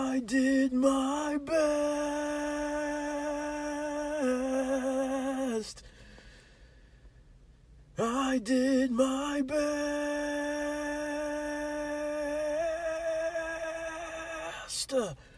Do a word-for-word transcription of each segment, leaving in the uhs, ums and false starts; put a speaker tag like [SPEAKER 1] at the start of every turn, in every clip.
[SPEAKER 1] I did my best. I did my best.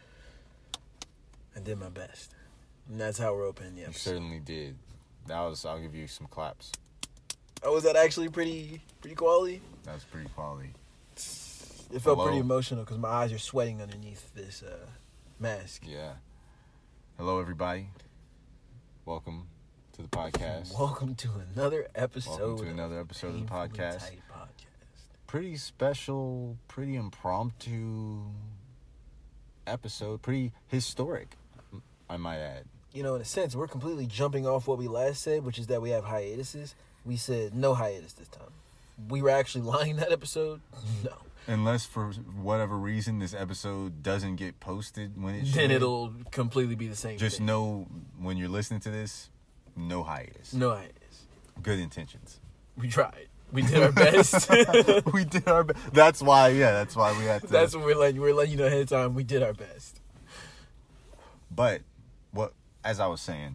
[SPEAKER 1] I did my best. And that's how we're opening the
[SPEAKER 2] You
[SPEAKER 1] episode.
[SPEAKER 2] certainly did. That was, I'll give you some claps.
[SPEAKER 1] Oh, was that actually pretty pretty quality?
[SPEAKER 2] That was pretty quality.
[SPEAKER 1] It felt
[SPEAKER 2] Hello?
[SPEAKER 1] pretty emotional because my eyes are sweating underneath this uh, mask.
[SPEAKER 2] Yeah. Hello, everybody. Welcome to the podcast.
[SPEAKER 1] Welcome to another episode.
[SPEAKER 2] Welcome to another episode of the
[SPEAKER 1] Painfully
[SPEAKER 2] podcast.
[SPEAKER 1] Tight podcast.
[SPEAKER 2] Pretty special, pretty impromptu episode. Pretty historic, I might add.
[SPEAKER 1] You know, in a sense, we're completely jumping off what we last said, which is that we have hiatuses. We said no hiatus this time. We were actually lying that episode. No.
[SPEAKER 2] Unless for whatever reason this episode doesn't get posted when it should.
[SPEAKER 1] Then it'll completely be the same
[SPEAKER 2] Just
[SPEAKER 1] thing.
[SPEAKER 2] know when you're listening to this, no hiatus.
[SPEAKER 1] No hiatus.
[SPEAKER 2] Good intentions.
[SPEAKER 1] We tried. We did our best.
[SPEAKER 2] we did our best. That's why, yeah, that's why we had to.
[SPEAKER 1] That's what we're letting, we're letting you know ahead of time. We did our best.
[SPEAKER 2] But, what, as I was saying,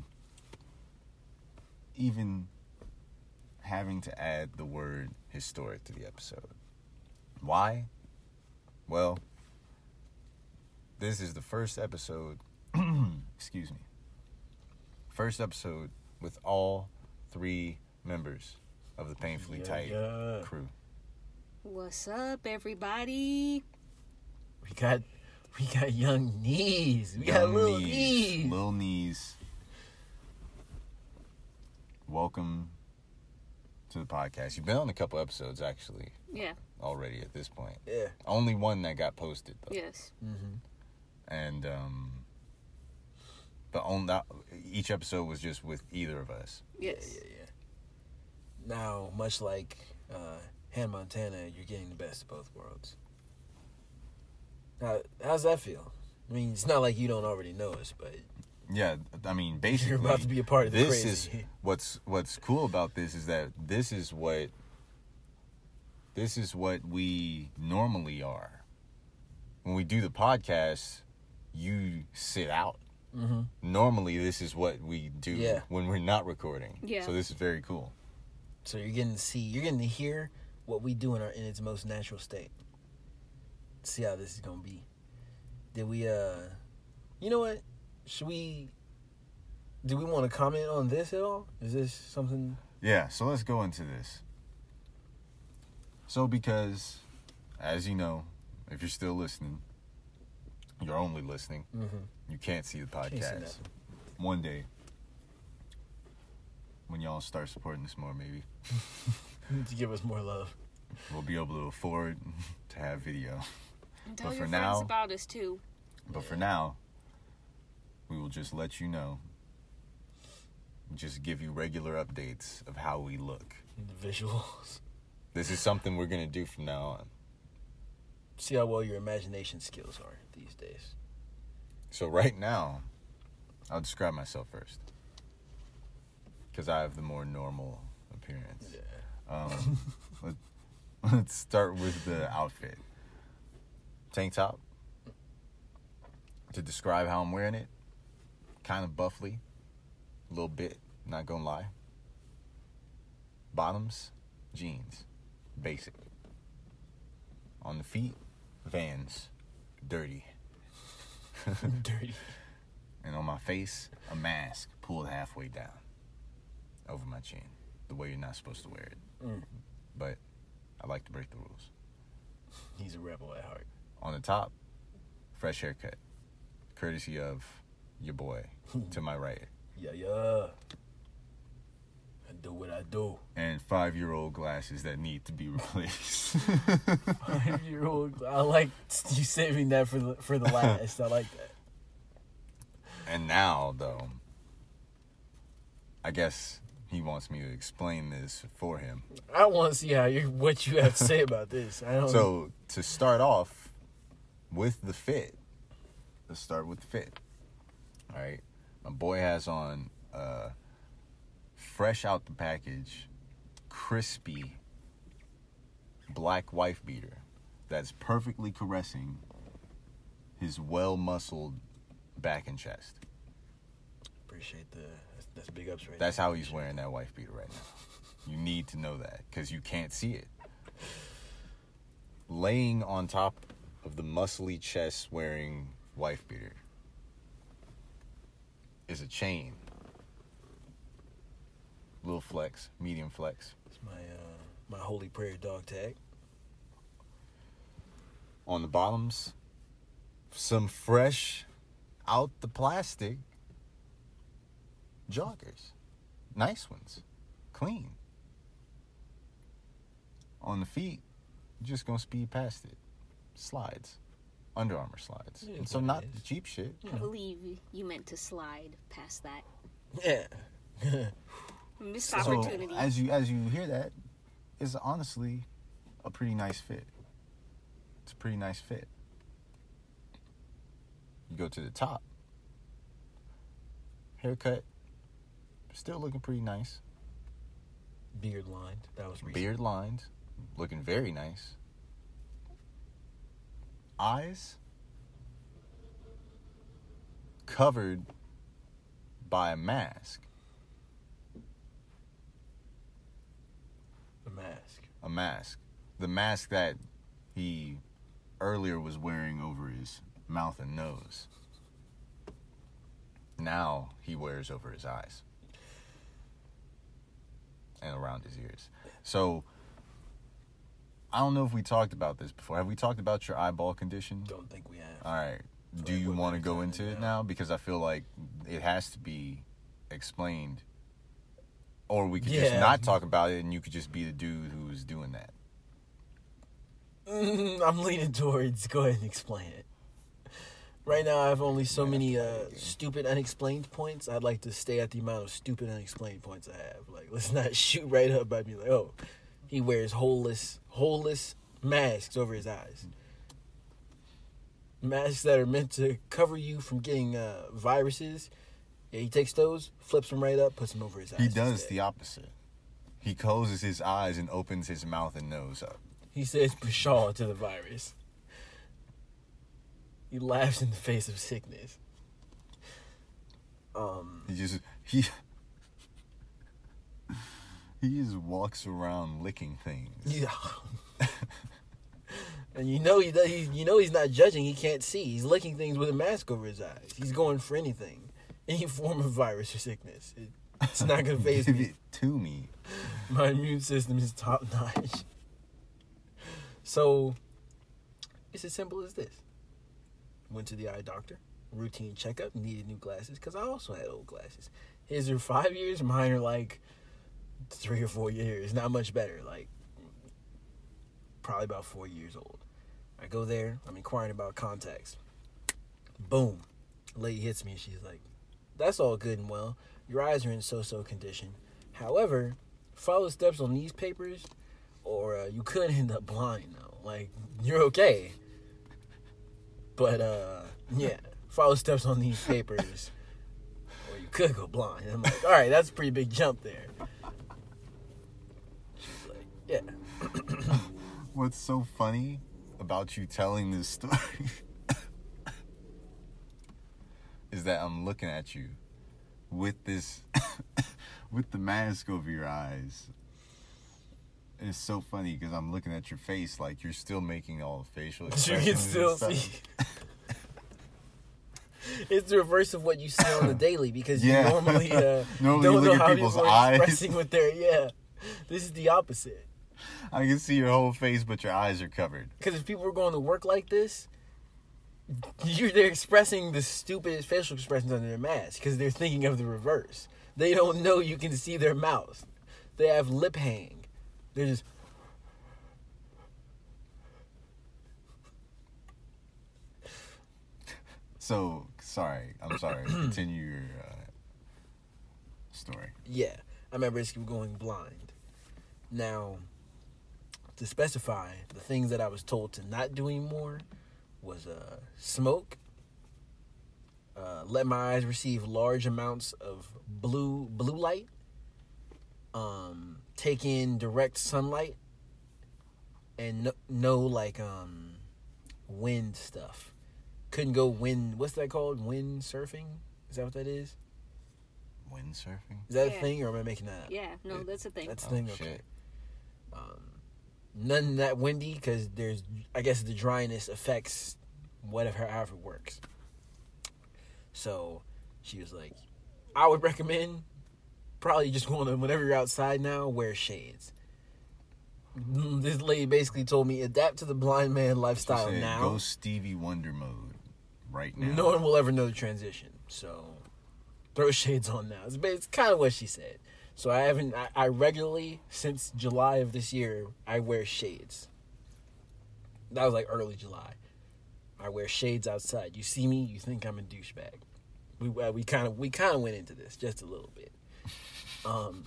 [SPEAKER 2] even having to add the word historic to the episode. Why? Well, this is the first episode, excuse me, first episode with all three members of the Painfully
[SPEAKER 1] Yeah,
[SPEAKER 2] Tight
[SPEAKER 1] yeah.
[SPEAKER 2] crew.
[SPEAKER 3] What's up, everybody?
[SPEAKER 1] We got we got young knees. We got
[SPEAKER 2] Young
[SPEAKER 1] little
[SPEAKER 2] knees,
[SPEAKER 1] knees.
[SPEAKER 2] Little knees. Welcome to the podcast. You've been on a couple episodes, actually,
[SPEAKER 3] Yeah.
[SPEAKER 2] already at this point.
[SPEAKER 1] Yeah.
[SPEAKER 2] Only one that got posted, though.
[SPEAKER 3] Yes.
[SPEAKER 1] Mm-hmm.
[SPEAKER 2] And um, the on that each episode was just with either of us.
[SPEAKER 3] Yes.
[SPEAKER 1] Yeah, yeah, yeah. Now, much like uh, Hannah Montana, you're getting the best of both worlds. Now, how's that feel? I mean, it's not like you don't already know us, but
[SPEAKER 2] Yeah, I mean, basically,
[SPEAKER 1] you're about to be a part of the
[SPEAKER 2] this
[SPEAKER 1] crazy.
[SPEAKER 2] is what's what's cool about this is that this is what this is what we normally are. When we do the podcast, you sit out.
[SPEAKER 1] Mm-hmm.
[SPEAKER 2] Normally, this is what we do
[SPEAKER 1] Yeah.
[SPEAKER 2] when we're not recording.
[SPEAKER 3] Yeah.
[SPEAKER 2] So this is very cool.
[SPEAKER 1] So you're getting to see, you're getting to hear what we do in our in its most natural state. See how this is gonna be. Did we? uh You know what? Should we? Do we want to comment on this at all? Is this something?
[SPEAKER 2] Yeah, so let's go into this. So because, as you know, if you're still listening, you're only listening.
[SPEAKER 1] Mm-hmm.
[SPEAKER 2] You can't see the
[SPEAKER 1] Can't see
[SPEAKER 2] podcast.
[SPEAKER 1] nothing.
[SPEAKER 2] One day, when y'all start supporting this more, maybe
[SPEAKER 1] To give us more love.
[SPEAKER 2] we'll be able to afford to have video.
[SPEAKER 3] And tell
[SPEAKER 2] But
[SPEAKER 3] your
[SPEAKER 2] for
[SPEAKER 3] friends
[SPEAKER 2] now-
[SPEAKER 3] about us, too.
[SPEAKER 2] But for now, we will just let you know. Just give you regular updates of how we look.
[SPEAKER 1] The visuals.
[SPEAKER 2] This is something we're going to do from now on.
[SPEAKER 1] See how well your imagination skills are these days.
[SPEAKER 2] So right now, I'll describe myself first. Because I have the more normal appearance.
[SPEAKER 1] Yeah.
[SPEAKER 2] Um, let, let's start with the outfit. Tank top. To describe how I'm wearing it, kind of buffly. A little bit, not gonna lie. Bottoms, jeans. Basic. On the feet, Vans. Dirty.
[SPEAKER 1] Dirty.
[SPEAKER 2] And on my face, a mask pulled halfway down over my chin, the way you're not supposed to wear it.
[SPEAKER 1] Mm.
[SPEAKER 2] But I like to break the rules.
[SPEAKER 1] He's a rebel at heart.
[SPEAKER 2] On the top, fresh haircut, courtesy of your boy to my right,
[SPEAKER 1] Yeah, yeah. I do what I do.
[SPEAKER 2] and five-year-old glasses that need to be replaced.
[SPEAKER 1] Five-year-old. I like you saving that for the for the last. I like that.
[SPEAKER 2] And now, though, I guess he wants me to explain this for him.
[SPEAKER 1] I want to see how you what you have to say about this. I don't.
[SPEAKER 2] So, to start off with the fit, let's start with the fit. All right. My boy has on uh, fresh out the package, crispy black wife beater that's perfectly caressing his well-muscled back and chest.
[SPEAKER 1] Appreciate the that's, that's big ups right
[SPEAKER 2] That's
[SPEAKER 1] there.
[SPEAKER 2] how he's wearing that wife beater right now. You need to know that because you can't see it. Laying on top of the muscly chest wearing wife beater is a chain. Little flex, medium flex.
[SPEAKER 1] It's my uh, my holy prayer dog tag.
[SPEAKER 2] On the bottoms, some fresh out the plastic joggers. Nice ones. Clean. On the feet, you're just gonna speed past it. Slides. Under Armour slides.
[SPEAKER 1] It is
[SPEAKER 2] And so
[SPEAKER 1] what it
[SPEAKER 2] not
[SPEAKER 1] is.
[SPEAKER 2] the cheap shit.
[SPEAKER 1] You
[SPEAKER 3] I
[SPEAKER 1] know.
[SPEAKER 3] believe you meant to slide past that.
[SPEAKER 1] Yeah.
[SPEAKER 3] Missed
[SPEAKER 2] So
[SPEAKER 3] opportunity.
[SPEAKER 2] as you as you hear that, it's honestly a pretty nice fit. It's a pretty nice fit. You go to the top. Haircut, still looking pretty nice.
[SPEAKER 1] Beard lined. That was recent.
[SPEAKER 2] Beard lined, looking very nice. Eyes covered by a mask.
[SPEAKER 1] The mask.
[SPEAKER 2] A mask. The mask that he earlier was wearing over his mouth and nose. Now he wears over his eyes. And around his ears. So, I don't know if we talked about this before. Have we talked about your eyeball condition?
[SPEAKER 1] Don't think we have.
[SPEAKER 2] All right. Do
[SPEAKER 1] Like,
[SPEAKER 2] you
[SPEAKER 1] what
[SPEAKER 2] want to
[SPEAKER 1] we're
[SPEAKER 2] go
[SPEAKER 1] doing
[SPEAKER 2] into it
[SPEAKER 1] now.
[SPEAKER 2] now? Because I feel like it has to be explained. Or we could just
[SPEAKER 1] Yeah.
[SPEAKER 2] not talk about it and you could just be the dude who's doing that.
[SPEAKER 1] Mm, I'm leaning towards go ahead and explain it. Right now, I have only so
[SPEAKER 2] Man,
[SPEAKER 1] many
[SPEAKER 2] that's
[SPEAKER 1] uh,
[SPEAKER 2] funny.
[SPEAKER 1] stupid unexplained points. I'd like to stay at the amount of stupid unexplained points I have. Like, let's not shoot right up by me like, oh, he wears holeless, holeless masks over his eyes. Masks that are meant to cover you from getting uh, viruses. Yeah, he takes those, flips them right up, puts them over his eyes.
[SPEAKER 2] He does
[SPEAKER 1] instead.
[SPEAKER 2] the opposite. He closes his eyes and opens his mouth and nose up.
[SPEAKER 1] He says pshaw to the virus. He laughs in the face of sickness. Um,
[SPEAKER 2] He just he he just walks around licking things.
[SPEAKER 1] yeah. And you know he, does, he you know he's not judging. He can't see. He's licking things with a mask over his eyes. He's going for anything, any form of virus or sickness. It, it's not gonna phase
[SPEAKER 2] Give
[SPEAKER 1] me.
[SPEAKER 2] it to me.
[SPEAKER 1] My immune system is top notch. So it's as simple as this. Went to the eye doctor, routine checkup, needed new glasses because I also had old glasses. His are five years, mine are like three or four years. Not much better, like probably about four years old. I go there, I'm inquiring about contacts. Boom. Lady hits me and she's like, that's all good and well. Your eyes are in so-so condition. However, follow steps on these papers or uh, you could end up blind though. Like, you're okay. But, uh, yeah, follow steps on these papers or you could go blind. And I'm like, all right, that's a pretty big jump there. She's like, yeah.
[SPEAKER 2] What's so funny about you telling this story is that I'm looking at you with this with the mask over your eyes. It's so funny because I'm looking at your face like you're still making all the facial
[SPEAKER 1] You
[SPEAKER 2] expressions.
[SPEAKER 1] can
[SPEAKER 2] and
[SPEAKER 1] still
[SPEAKER 2] stuff.
[SPEAKER 1] see. It's the reverse of what you see on the daily because you
[SPEAKER 2] Yeah.
[SPEAKER 1] normally, uh,
[SPEAKER 2] Normally
[SPEAKER 1] don't
[SPEAKER 2] you
[SPEAKER 1] know
[SPEAKER 2] look at
[SPEAKER 1] how
[SPEAKER 2] people's
[SPEAKER 1] people are
[SPEAKER 2] eyes.
[SPEAKER 1] expressing with their, yeah. This is the opposite.
[SPEAKER 2] I can see your whole face, but your eyes are covered.
[SPEAKER 1] Because if people were going to work like this, you they're expressing the stupidest facial expressions under their mask because they're thinking of the reverse. They don't know you can see their mouth. They have lip hang. They're just.
[SPEAKER 2] So, sorry. I'm sorry. Continue your uh, story.
[SPEAKER 1] Yeah, I'm at risk of going blind. Now, to specify, the things that I was told to not do anymore was uh, smoke, uh, let my eyes receive large amounts of blue blue light, um, take in direct sunlight, and no, no like um, wind stuff. couldn't go wind. What's that called? Wind surfing? Is that what that is?
[SPEAKER 2] Windsurfing?
[SPEAKER 1] Is that
[SPEAKER 3] Yeah.
[SPEAKER 1] a thing, or am I making that up?
[SPEAKER 3] Yeah, no, that's a thing.
[SPEAKER 1] That's the
[SPEAKER 2] Oh,
[SPEAKER 1] thing. Okay.
[SPEAKER 2] shit.
[SPEAKER 1] Um, none that windy because there's, I guess, the dryness affects whatever however it works. So she was like, I would recommend probably just going to, whenever you're outside now, wear shades. This lady basically told me, adapt to the blind man
[SPEAKER 2] She
[SPEAKER 1] lifestyle
[SPEAKER 2] said,
[SPEAKER 1] now.
[SPEAKER 2] go Stevie Wonder mode right now.
[SPEAKER 1] No one will ever know the transition. So throw shades on now. It's, it's kind of what she said. So I haven't, I, I regularly, since July of this year, I wear shades. That was like early July. I wear shades outside. You see me, you think I'm a douchebag. We uh, we kind of we kind of went into this just a little bit. Um.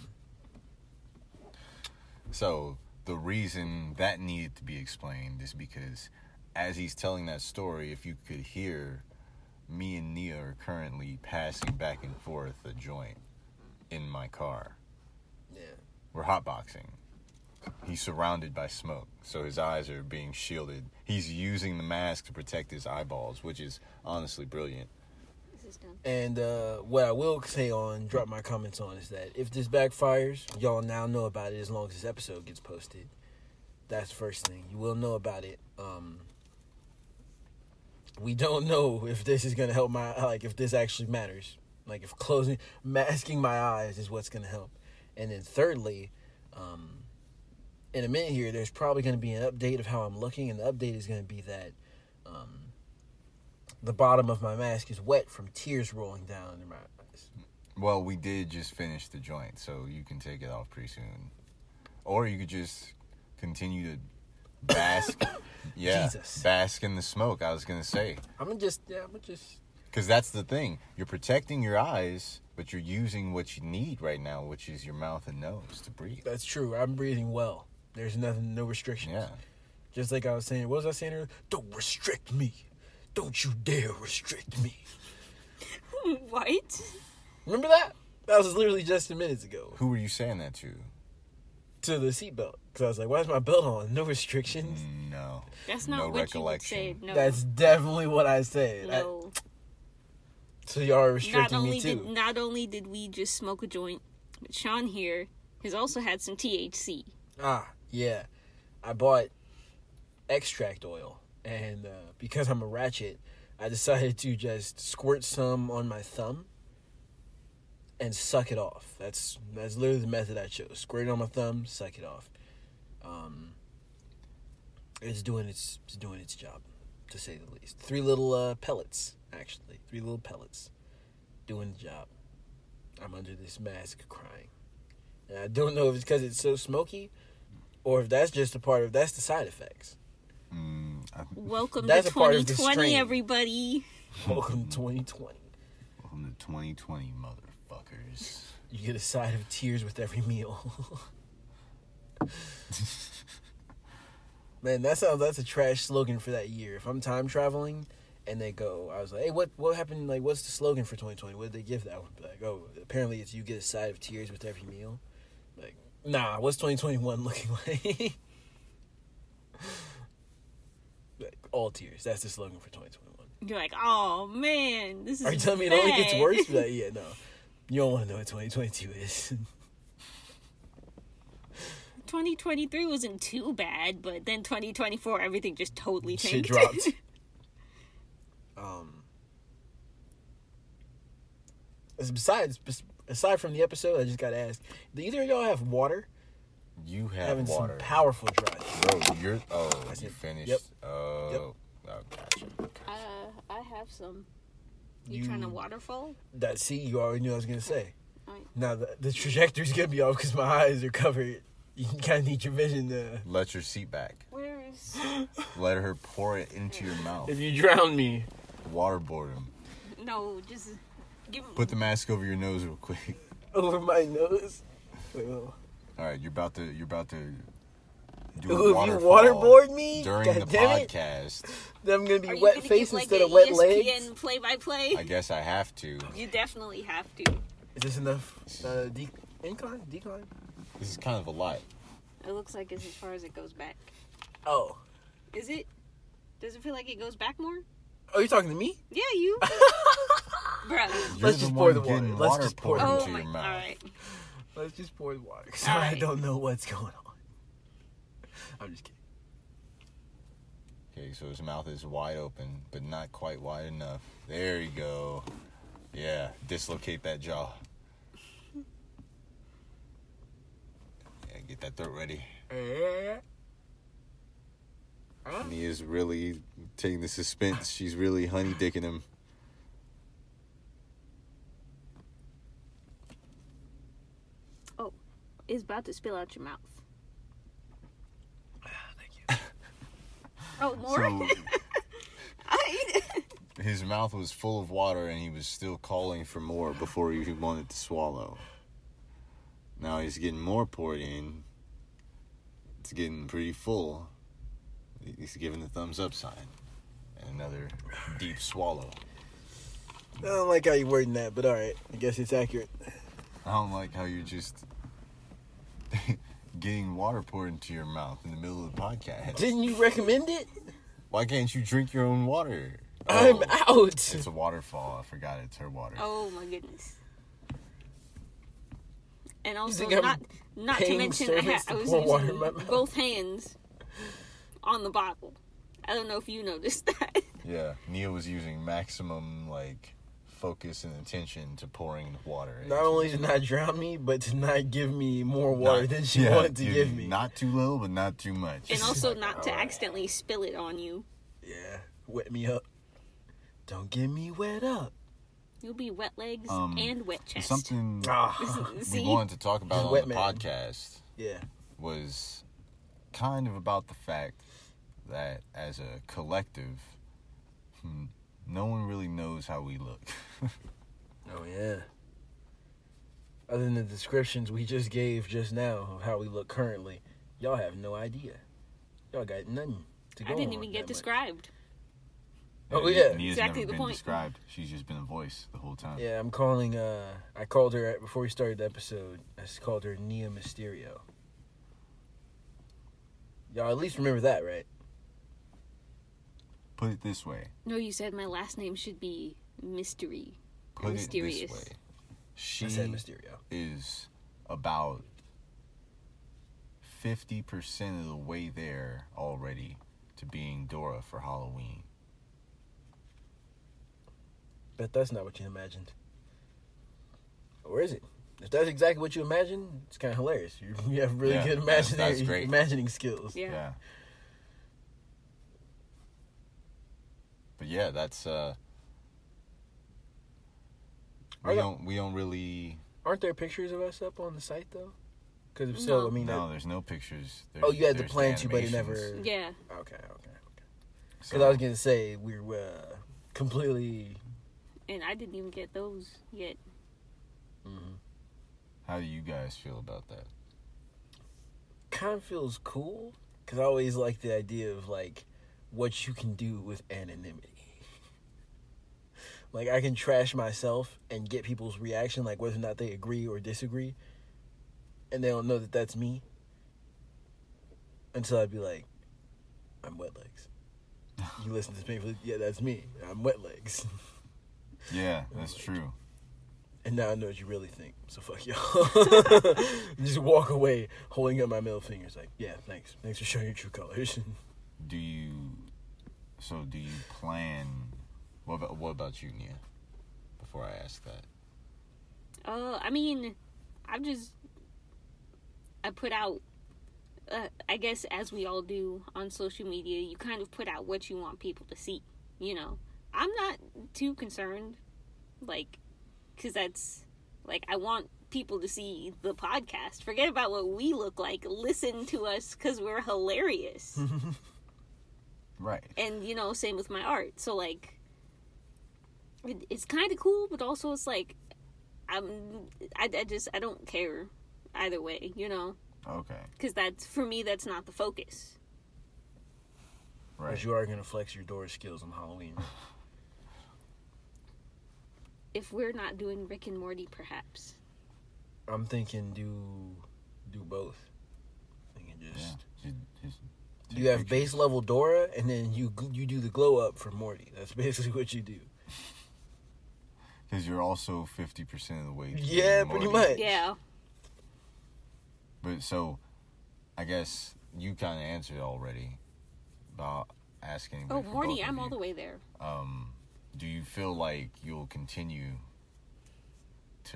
[SPEAKER 2] So the reason that needed to be explained is because as he's telling that story, if you could hear, me and Nia are currently passing back and forth a joint in my car.
[SPEAKER 1] Yeah.
[SPEAKER 2] We're hotboxing. He's surrounded by smoke, so his eyes are being shielded. He's using the mask to protect his eyeballs, which is honestly brilliant.
[SPEAKER 3] This is done.
[SPEAKER 1] And uh, what I will say on, drop my comments on, is that if this backfires, y'all now know about it as long as this episode gets posted. That's the first thing. You will know about it. Um, we don't know if this is going to help my, like, if this actually matters. Like, if closing, masking my eyes is what's going to help. And then thirdly, um, in a minute here, there's probably going to be an update of how I'm looking, and the update is going to be that um, the bottom of my mask is wet from tears rolling down in my eyes.
[SPEAKER 2] Well, we did just finish the joint, so you can take it off pretty soon. Or you could just continue to bask. Yeah,
[SPEAKER 1] Jesus.
[SPEAKER 2] bask in the smoke, I was going to say.
[SPEAKER 1] I'm gonna just, yeah, I'm gonna just.
[SPEAKER 2] Because that's the thing. You're protecting your eyes, but you're using what you need right now, which is your mouth and nose to breathe.
[SPEAKER 1] That's true. I'm breathing well. There's nothing, no restrictions.
[SPEAKER 2] Yeah.
[SPEAKER 1] Just like I was saying, what was I saying earlier? Don't restrict me. Don't you dare restrict me.
[SPEAKER 3] What?
[SPEAKER 1] Remember that? That was literally just a minutes ago.
[SPEAKER 2] Who were you saying that to?
[SPEAKER 1] To the seatbelt. Because I was like, why is my belt on? No restrictions.
[SPEAKER 2] No.
[SPEAKER 3] That's not
[SPEAKER 2] No
[SPEAKER 3] what you would say.
[SPEAKER 2] recollection.
[SPEAKER 3] No.
[SPEAKER 1] That's definitely what I said. I-
[SPEAKER 3] no.
[SPEAKER 1] so y'all are
[SPEAKER 3] Not
[SPEAKER 1] restricting
[SPEAKER 3] only
[SPEAKER 1] me too.
[SPEAKER 3] did not only did we just smoke a joint, but Sean here has also had some T H C.
[SPEAKER 1] Ah, yeah. I bought extract oil. And uh, because I'm a ratchet, I decided to just squirt some on my thumb and suck it off. That's that's literally the method I chose. Squirt it on my thumb, suck it off. Um, it's doing its it's doing its job, to say the least. Three little uh, pellets, actually. Three little pellets. Doing the job. I'm under this mask crying. And I don't know if it's because it's so smoky or if that's just a part of, that's the side effects.
[SPEAKER 2] Mm, I,
[SPEAKER 3] Welcome
[SPEAKER 1] That's
[SPEAKER 3] to
[SPEAKER 1] a part of the
[SPEAKER 3] twenty twenty,
[SPEAKER 1] strain.
[SPEAKER 3] everybody.
[SPEAKER 1] Welcome to twenty twenty.
[SPEAKER 2] welcome to twenty twenty, motherfuckers.
[SPEAKER 1] You get a side of tears with every meal. Man, that sounds, that's a trash slogan for that year. If I'm time traveling and they go, I was like, hey, what what happened? Like, what's the slogan for twenty twenty? What did they give that one? Like, oh, apparently it's you get a side of tears with every meal. Like, nah, what's twenty twenty-one looking like? Like, all tears. That's the slogan for twenty twenty-one.
[SPEAKER 3] You're like, oh man, this is.
[SPEAKER 1] Are you telling me it only gets
[SPEAKER 3] bad."
[SPEAKER 1] worse? Like, yeah, no. You don't want to know what twenty twenty-two is.
[SPEAKER 3] twenty twenty-three wasn't too bad, but then twenty twenty-four, everything just totally
[SPEAKER 1] Shit
[SPEAKER 3] tanked.
[SPEAKER 1] dropped. Um. as- Besides, bes- aside from the episode, I just got to ask: do either of y'all have water?
[SPEAKER 2] You have
[SPEAKER 1] Having
[SPEAKER 2] water.
[SPEAKER 1] some powerful dry.
[SPEAKER 2] Bro, you're... Oh,
[SPEAKER 1] I
[SPEAKER 2] you
[SPEAKER 1] said-
[SPEAKER 2] finished?
[SPEAKER 1] yep.
[SPEAKER 2] Oh,
[SPEAKER 1] Yep.
[SPEAKER 2] oh, gotcha.
[SPEAKER 3] uh, I have some. You,
[SPEAKER 1] You-
[SPEAKER 3] trying to waterfall?
[SPEAKER 1] That see, you already knew I was gonna say.
[SPEAKER 3] Alright.
[SPEAKER 1] Now the, the trajectory's gonna be off because my eyes are covered. You kind of need your vision to.
[SPEAKER 2] Let your seat back.
[SPEAKER 3] Where is?
[SPEAKER 2] Let her pour it into your mouth.
[SPEAKER 1] If you drown me,
[SPEAKER 2] Waterboard him.
[SPEAKER 3] No, just give.
[SPEAKER 2] Put the mask over your nose real quick.
[SPEAKER 1] over my nose. Oh.
[SPEAKER 2] All right, you're about to you're about to do
[SPEAKER 1] Ooh,
[SPEAKER 2] a
[SPEAKER 1] if you
[SPEAKER 2] waterfall
[SPEAKER 1] waterboard me,
[SPEAKER 2] during
[SPEAKER 1] God
[SPEAKER 2] the
[SPEAKER 1] damn it.
[SPEAKER 2] podcast.
[SPEAKER 1] Then I'm gonna be
[SPEAKER 3] Are you
[SPEAKER 1] wet
[SPEAKER 3] gonna
[SPEAKER 1] face
[SPEAKER 3] give, like,
[SPEAKER 1] instead
[SPEAKER 3] a
[SPEAKER 1] of wet
[SPEAKER 3] E S
[SPEAKER 1] legs.
[SPEAKER 3] P N play-by-play?
[SPEAKER 2] I guess I have to.
[SPEAKER 3] You definitely have to.
[SPEAKER 1] Is this enough? Uh, de- incline, decline.
[SPEAKER 2] This is kind of a lot.
[SPEAKER 3] It looks like it's as far as it goes back.
[SPEAKER 1] Oh,
[SPEAKER 3] Is it? Does it feel like it goes back more?
[SPEAKER 1] Oh, you're talking to me?
[SPEAKER 3] Yeah, you. Bruh.
[SPEAKER 2] You're
[SPEAKER 1] Let's
[SPEAKER 2] the
[SPEAKER 1] just
[SPEAKER 2] one
[SPEAKER 1] pour the water.
[SPEAKER 2] getting
[SPEAKER 1] Let's
[SPEAKER 2] water
[SPEAKER 1] just pour
[SPEAKER 2] poured
[SPEAKER 1] it.
[SPEAKER 3] Oh
[SPEAKER 2] into
[SPEAKER 3] my.
[SPEAKER 2] your
[SPEAKER 3] All
[SPEAKER 2] mouth.
[SPEAKER 3] right.
[SPEAKER 1] Let's just pour the water. Because
[SPEAKER 3] All
[SPEAKER 1] I
[SPEAKER 3] right.
[SPEAKER 1] don't know what's going on. I'm just kidding.
[SPEAKER 2] Okay, so his mouth is wide open, but not quite wide enough. There you go. Yeah, dislocate that jaw. Yeah, get that throat ready. Nia's really taking the suspense. She's really honey dicking him.
[SPEAKER 3] Oh, it's about to spill out your mouth.
[SPEAKER 1] Thank you.
[SPEAKER 3] Oh, more.
[SPEAKER 2] So
[SPEAKER 3] I,
[SPEAKER 2] his mouth was full of water, and he was still calling for more before he wanted to swallow. Now he's getting more poured in. It's getting pretty full. He's giving the thumbs up sign. And another deep swallow.
[SPEAKER 1] I don't like how you're wording that, but alright. I guess it's accurate.
[SPEAKER 2] I don't like how you're just getting water poured into your mouth in the middle of the podcast.
[SPEAKER 1] Didn't you recommend it?
[SPEAKER 2] Why can't you drink your own water?
[SPEAKER 1] I'm
[SPEAKER 2] Oh,
[SPEAKER 1] out.
[SPEAKER 2] It's a waterfall. I forgot it's her water.
[SPEAKER 3] oh my goodness. And also,
[SPEAKER 1] think I'm
[SPEAKER 3] not not to
[SPEAKER 1] paying
[SPEAKER 3] mention, I, ha-
[SPEAKER 1] servants
[SPEAKER 3] I
[SPEAKER 1] to
[SPEAKER 3] was
[SPEAKER 1] pour water in
[SPEAKER 3] using
[SPEAKER 1] my mouth?
[SPEAKER 3] both hands on the bottle. I don't know if you noticed that.
[SPEAKER 2] Yeah, Nia was using maximum, like, focus and attention to pouring water.
[SPEAKER 1] Not
[SPEAKER 2] into
[SPEAKER 1] only
[SPEAKER 2] this-
[SPEAKER 1] to not drown me, but to not give me more water
[SPEAKER 2] Not-
[SPEAKER 1] than she
[SPEAKER 2] yeah,
[SPEAKER 1] wanted to
[SPEAKER 2] give
[SPEAKER 1] give
[SPEAKER 2] you
[SPEAKER 1] me.
[SPEAKER 2] Not too little, but not too much.
[SPEAKER 3] And also not to
[SPEAKER 1] alright.
[SPEAKER 3] accidentally spill it on you.
[SPEAKER 1] Yeah, wet me up. Don't get me wet up.
[SPEAKER 3] You'll be wet legs
[SPEAKER 2] Um,
[SPEAKER 3] and wet chest.
[SPEAKER 2] Something
[SPEAKER 1] Ah,
[SPEAKER 2] we
[SPEAKER 3] See?
[SPEAKER 2] wanted to talk about on
[SPEAKER 1] Wet
[SPEAKER 2] the
[SPEAKER 1] man.
[SPEAKER 2] podcast
[SPEAKER 1] yeah.
[SPEAKER 2] was kind of about the fact that as a collective, hmm, no one really knows how we look.
[SPEAKER 1] Oh yeah. Other than the descriptions we just gave just now of how we look currently, y'all have no idea. Y'all got nothing to go
[SPEAKER 3] I didn't
[SPEAKER 1] on
[SPEAKER 3] even get
[SPEAKER 1] that much.
[SPEAKER 3] described.
[SPEAKER 1] Oh, yeah.
[SPEAKER 2] Nia's
[SPEAKER 3] Exactly
[SPEAKER 2] never
[SPEAKER 3] the
[SPEAKER 2] been
[SPEAKER 3] point.
[SPEAKER 2] described. She's just been a voice the whole time.
[SPEAKER 1] Yeah, I'm calling. Uh, I called her at, before we started the episode. I just called her Nia Mysterio. Y'all at least remember that, right?
[SPEAKER 2] Put it this way.
[SPEAKER 3] No, you said my last name should be Mystery.
[SPEAKER 2] Put
[SPEAKER 3] Mysterious.
[SPEAKER 2] it this way. She
[SPEAKER 1] I said Mysterio.
[SPEAKER 2] is about fifty percent of the way there already to being Dora for Halloween.
[SPEAKER 1] Bet that's not what you imagined. Or is it? If that's exactly what you imagined, it's kind of hilarious. You, you have really
[SPEAKER 2] Yeah,
[SPEAKER 1] good
[SPEAKER 2] that's-
[SPEAKER 1] imaginary,
[SPEAKER 2] that's great.
[SPEAKER 1] imagining skills.
[SPEAKER 3] Yeah.
[SPEAKER 2] Yeah. But yeah, that's uh
[SPEAKER 1] Are
[SPEAKER 2] we
[SPEAKER 1] there-
[SPEAKER 2] don't we don't really
[SPEAKER 1] Aren't there pictures of us up on the site though? Because if so,
[SPEAKER 3] No.
[SPEAKER 1] I mean,
[SPEAKER 2] no,
[SPEAKER 1] that-
[SPEAKER 2] there's no pictures. There's,
[SPEAKER 1] oh, you had the
[SPEAKER 2] there's
[SPEAKER 1] plan to, but it
[SPEAKER 2] animations.
[SPEAKER 1] never.
[SPEAKER 3] Yeah.
[SPEAKER 1] Okay, okay, okay.
[SPEAKER 2] So,
[SPEAKER 1] Because I was gonna say we were uh, completely.
[SPEAKER 3] And I didn't even get those yet.
[SPEAKER 1] Mm,
[SPEAKER 2] how do you guys feel about that?
[SPEAKER 1] kind of feels cool because I always like the idea of like what you can do with anonymity. Like I can trash myself and get people's reaction, like whether or not they agree or disagree, and they don't know that that's me. Until I'd be like, I'm wet legs. You listen to this painful, yeah, that's me. I'm wet legs.
[SPEAKER 2] Yeah, that's true.
[SPEAKER 1] And now I know what you really think. So fuck y'all. Just walk away holding up my middle fingers like, yeah, thanks. Thanks for showing your true colors.
[SPEAKER 2] Do you so do you plan what about what about you, Nia? Before I ask that.
[SPEAKER 3] Uh, I mean, I've just I put out. Uh, I guess as we all do on social media, you kind of put out what you want people to see. You know, I'm not too concerned, like, because that's like I want people to see the podcast. Forget about what we look like. Listen to us because we're hilarious.
[SPEAKER 2] Right.
[SPEAKER 3] And you know, same with my art. So like, it, it's kind of cool, but also it's like, I'm, I, I just I don't care either way, you know,
[SPEAKER 2] Okay.
[SPEAKER 3] because that's for me that's not the focus.
[SPEAKER 2] Right.
[SPEAKER 1] But you are gonna flex your door skills on Halloween.
[SPEAKER 3] If we're not doing Rick and Morty, perhaps.
[SPEAKER 1] I'm thinking do do both. Thinking
[SPEAKER 2] Yeah.
[SPEAKER 1] just
[SPEAKER 2] Just, just
[SPEAKER 1] You have base level Dora, and then you you do the glow up for Morty. That's basically what you do.
[SPEAKER 2] Because you're also fifty percent of the way.
[SPEAKER 1] Yeah, pretty much.
[SPEAKER 3] Yeah.
[SPEAKER 2] But so, I guess you kind of answered already about asking.
[SPEAKER 3] Oh, Morty, I'm all the way there.
[SPEAKER 2] Um, do you feel like you'll continue to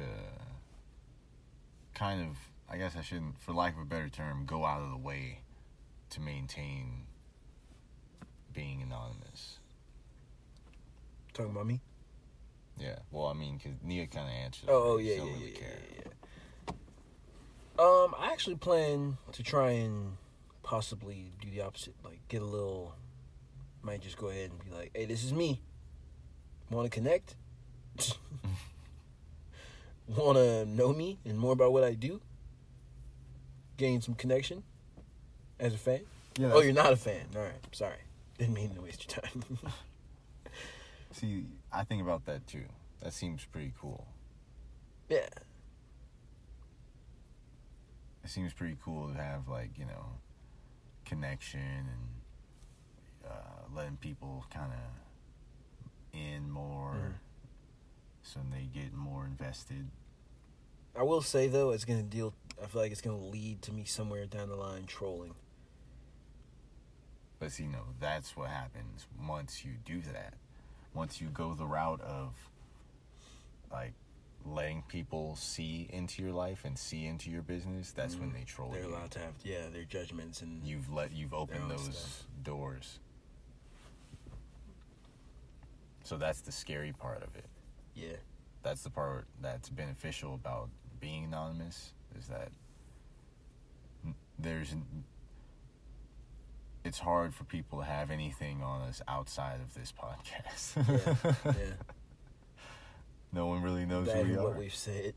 [SPEAKER 2] kind of, I guess I shouldn't, for lack of a better term, go out of the way to maintain being anonymous?
[SPEAKER 1] Talking about me?
[SPEAKER 2] Yeah. Well, I mean, because Nia kind of answered.
[SPEAKER 1] Oh,
[SPEAKER 2] already,
[SPEAKER 1] yeah,
[SPEAKER 2] so
[SPEAKER 1] yeah,
[SPEAKER 2] don't really
[SPEAKER 1] yeah,
[SPEAKER 2] care.
[SPEAKER 1] yeah, yeah. Um, I actually plan to try and possibly do the opposite. Like, get a little... Might just go ahead and be like, hey, this is me. Want to connect? Want to know me and more about what I do? Gain some connection as a fan?
[SPEAKER 2] Yeah.
[SPEAKER 1] Oh, you're not a fan. All right. Sorry. Didn't mean to waste your time.
[SPEAKER 2] See, I think about that too. That seems pretty cool.
[SPEAKER 1] Yeah.
[SPEAKER 2] It seems pretty cool to have, like, you know, connection and uh, letting people kind of in more,
[SPEAKER 1] Mhm.
[SPEAKER 2] so they get more invested.
[SPEAKER 1] I will say, though, it's going to deal... I feel like it's going to lead to me somewhere down the line trolling.
[SPEAKER 2] But see, no, that's what happens once you do that. Once you go the route of, like, letting people see into your life and see into your business, that's mm, when they troll
[SPEAKER 1] they're
[SPEAKER 2] you.
[SPEAKER 1] They're allowed to have, yeah, their judgments and...
[SPEAKER 2] You've let, you've opened those
[SPEAKER 1] stuff.
[SPEAKER 2] doors. So that's the scary part of it.
[SPEAKER 1] Yeah.
[SPEAKER 2] That's the part that's beneficial about being anonymous, is that there's... It's hard for people to have anything on us outside of this podcast.
[SPEAKER 1] Yeah, yeah.
[SPEAKER 2] No one really knows
[SPEAKER 1] that
[SPEAKER 2] who we
[SPEAKER 1] is
[SPEAKER 2] are.
[SPEAKER 1] What we've said.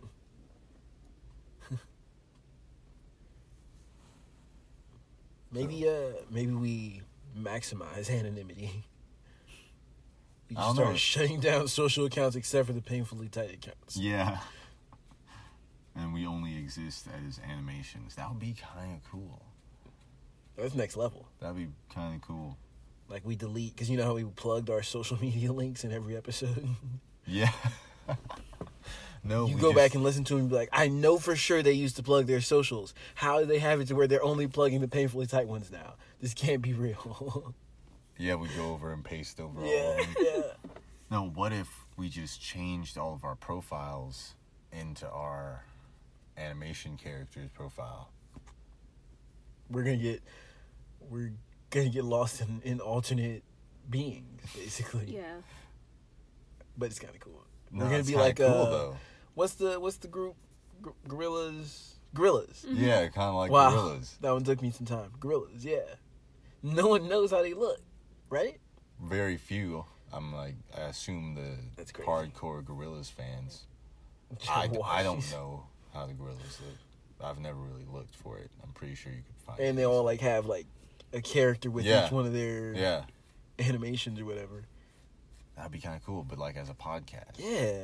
[SPEAKER 1] maybe, uh, maybe we maximize anonymity. We
[SPEAKER 2] I
[SPEAKER 1] just
[SPEAKER 2] don't
[SPEAKER 1] start
[SPEAKER 2] know.
[SPEAKER 1] shutting down social accounts except for the painfully tight accounts.
[SPEAKER 2] Yeah. And we only exist as animations. That would be kind of cool.
[SPEAKER 1] That's next level.
[SPEAKER 2] That'd be kind of cool.
[SPEAKER 1] Like, we delete, because you know how we plugged our social media links in every episode?
[SPEAKER 2] Yeah. No,
[SPEAKER 1] you
[SPEAKER 2] we
[SPEAKER 1] go
[SPEAKER 2] just,
[SPEAKER 1] back and listen to them and be like, I know for sure they used to plug their socials. How do they have it to where they're only plugging the painfully tight ones now? This can't be real.
[SPEAKER 2] Yeah, we go over and paste over all
[SPEAKER 1] yeah,
[SPEAKER 2] of them.
[SPEAKER 1] yeah.
[SPEAKER 2] No, what if we just changed all of our profiles into our animation character's profile?
[SPEAKER 1] We're gonna get, we're gonna get lost in, in alternate beings, basically.
[SPEAKER 3] Yeah.
[SPEAKER 1] But it's kind of cool.
[SPEAKER 2] No,
[SPEAKER 1] we're gonna
[SPEAKER 2] it's
[SPEAKER 1] be
[SPEAKER 2] kinda
[SPEAKER 1] like,
[SPEAKER 2] cool,
[SPEAKER 1] uh,
[SPEAKER 2] though.
[SPEAKER 1] what's the what's the group? G- gorillas. Gorillas.
[SPEAKER 3] Mm-hmm.
[SPEAKER 2] Yeah, kind of like
[SPEAKER 1] Wow,
[SPEAKER 2] gorillas.
[SPEAKER 1] that one took me some time. Gorillas. Yeah. No one knows how they look, right?
[SPEAKER 2] Very few. I'm like, I assume the
[SPEAKER 1] That's crazy.
[SPEAKER 2] hardcore gorillas fans. I, d-
[SPEAKER 1] Why?
[SPEAKER 2] I don't know how the gorillas look. I've never really looked for it. I'm pretty sure you could find it.
[SPEAKER 1] And they all like have like a character with
[SPEAKER 2] Yeah.
[SPEAKER 1] each one of their
[SPEAKER 2] Yeah,
[SPEAKER 1] animations or whatever.
[SPEAKER 2] that'd be kind of cool, but like as a podcast.
[SPEAKER 1] Yeah.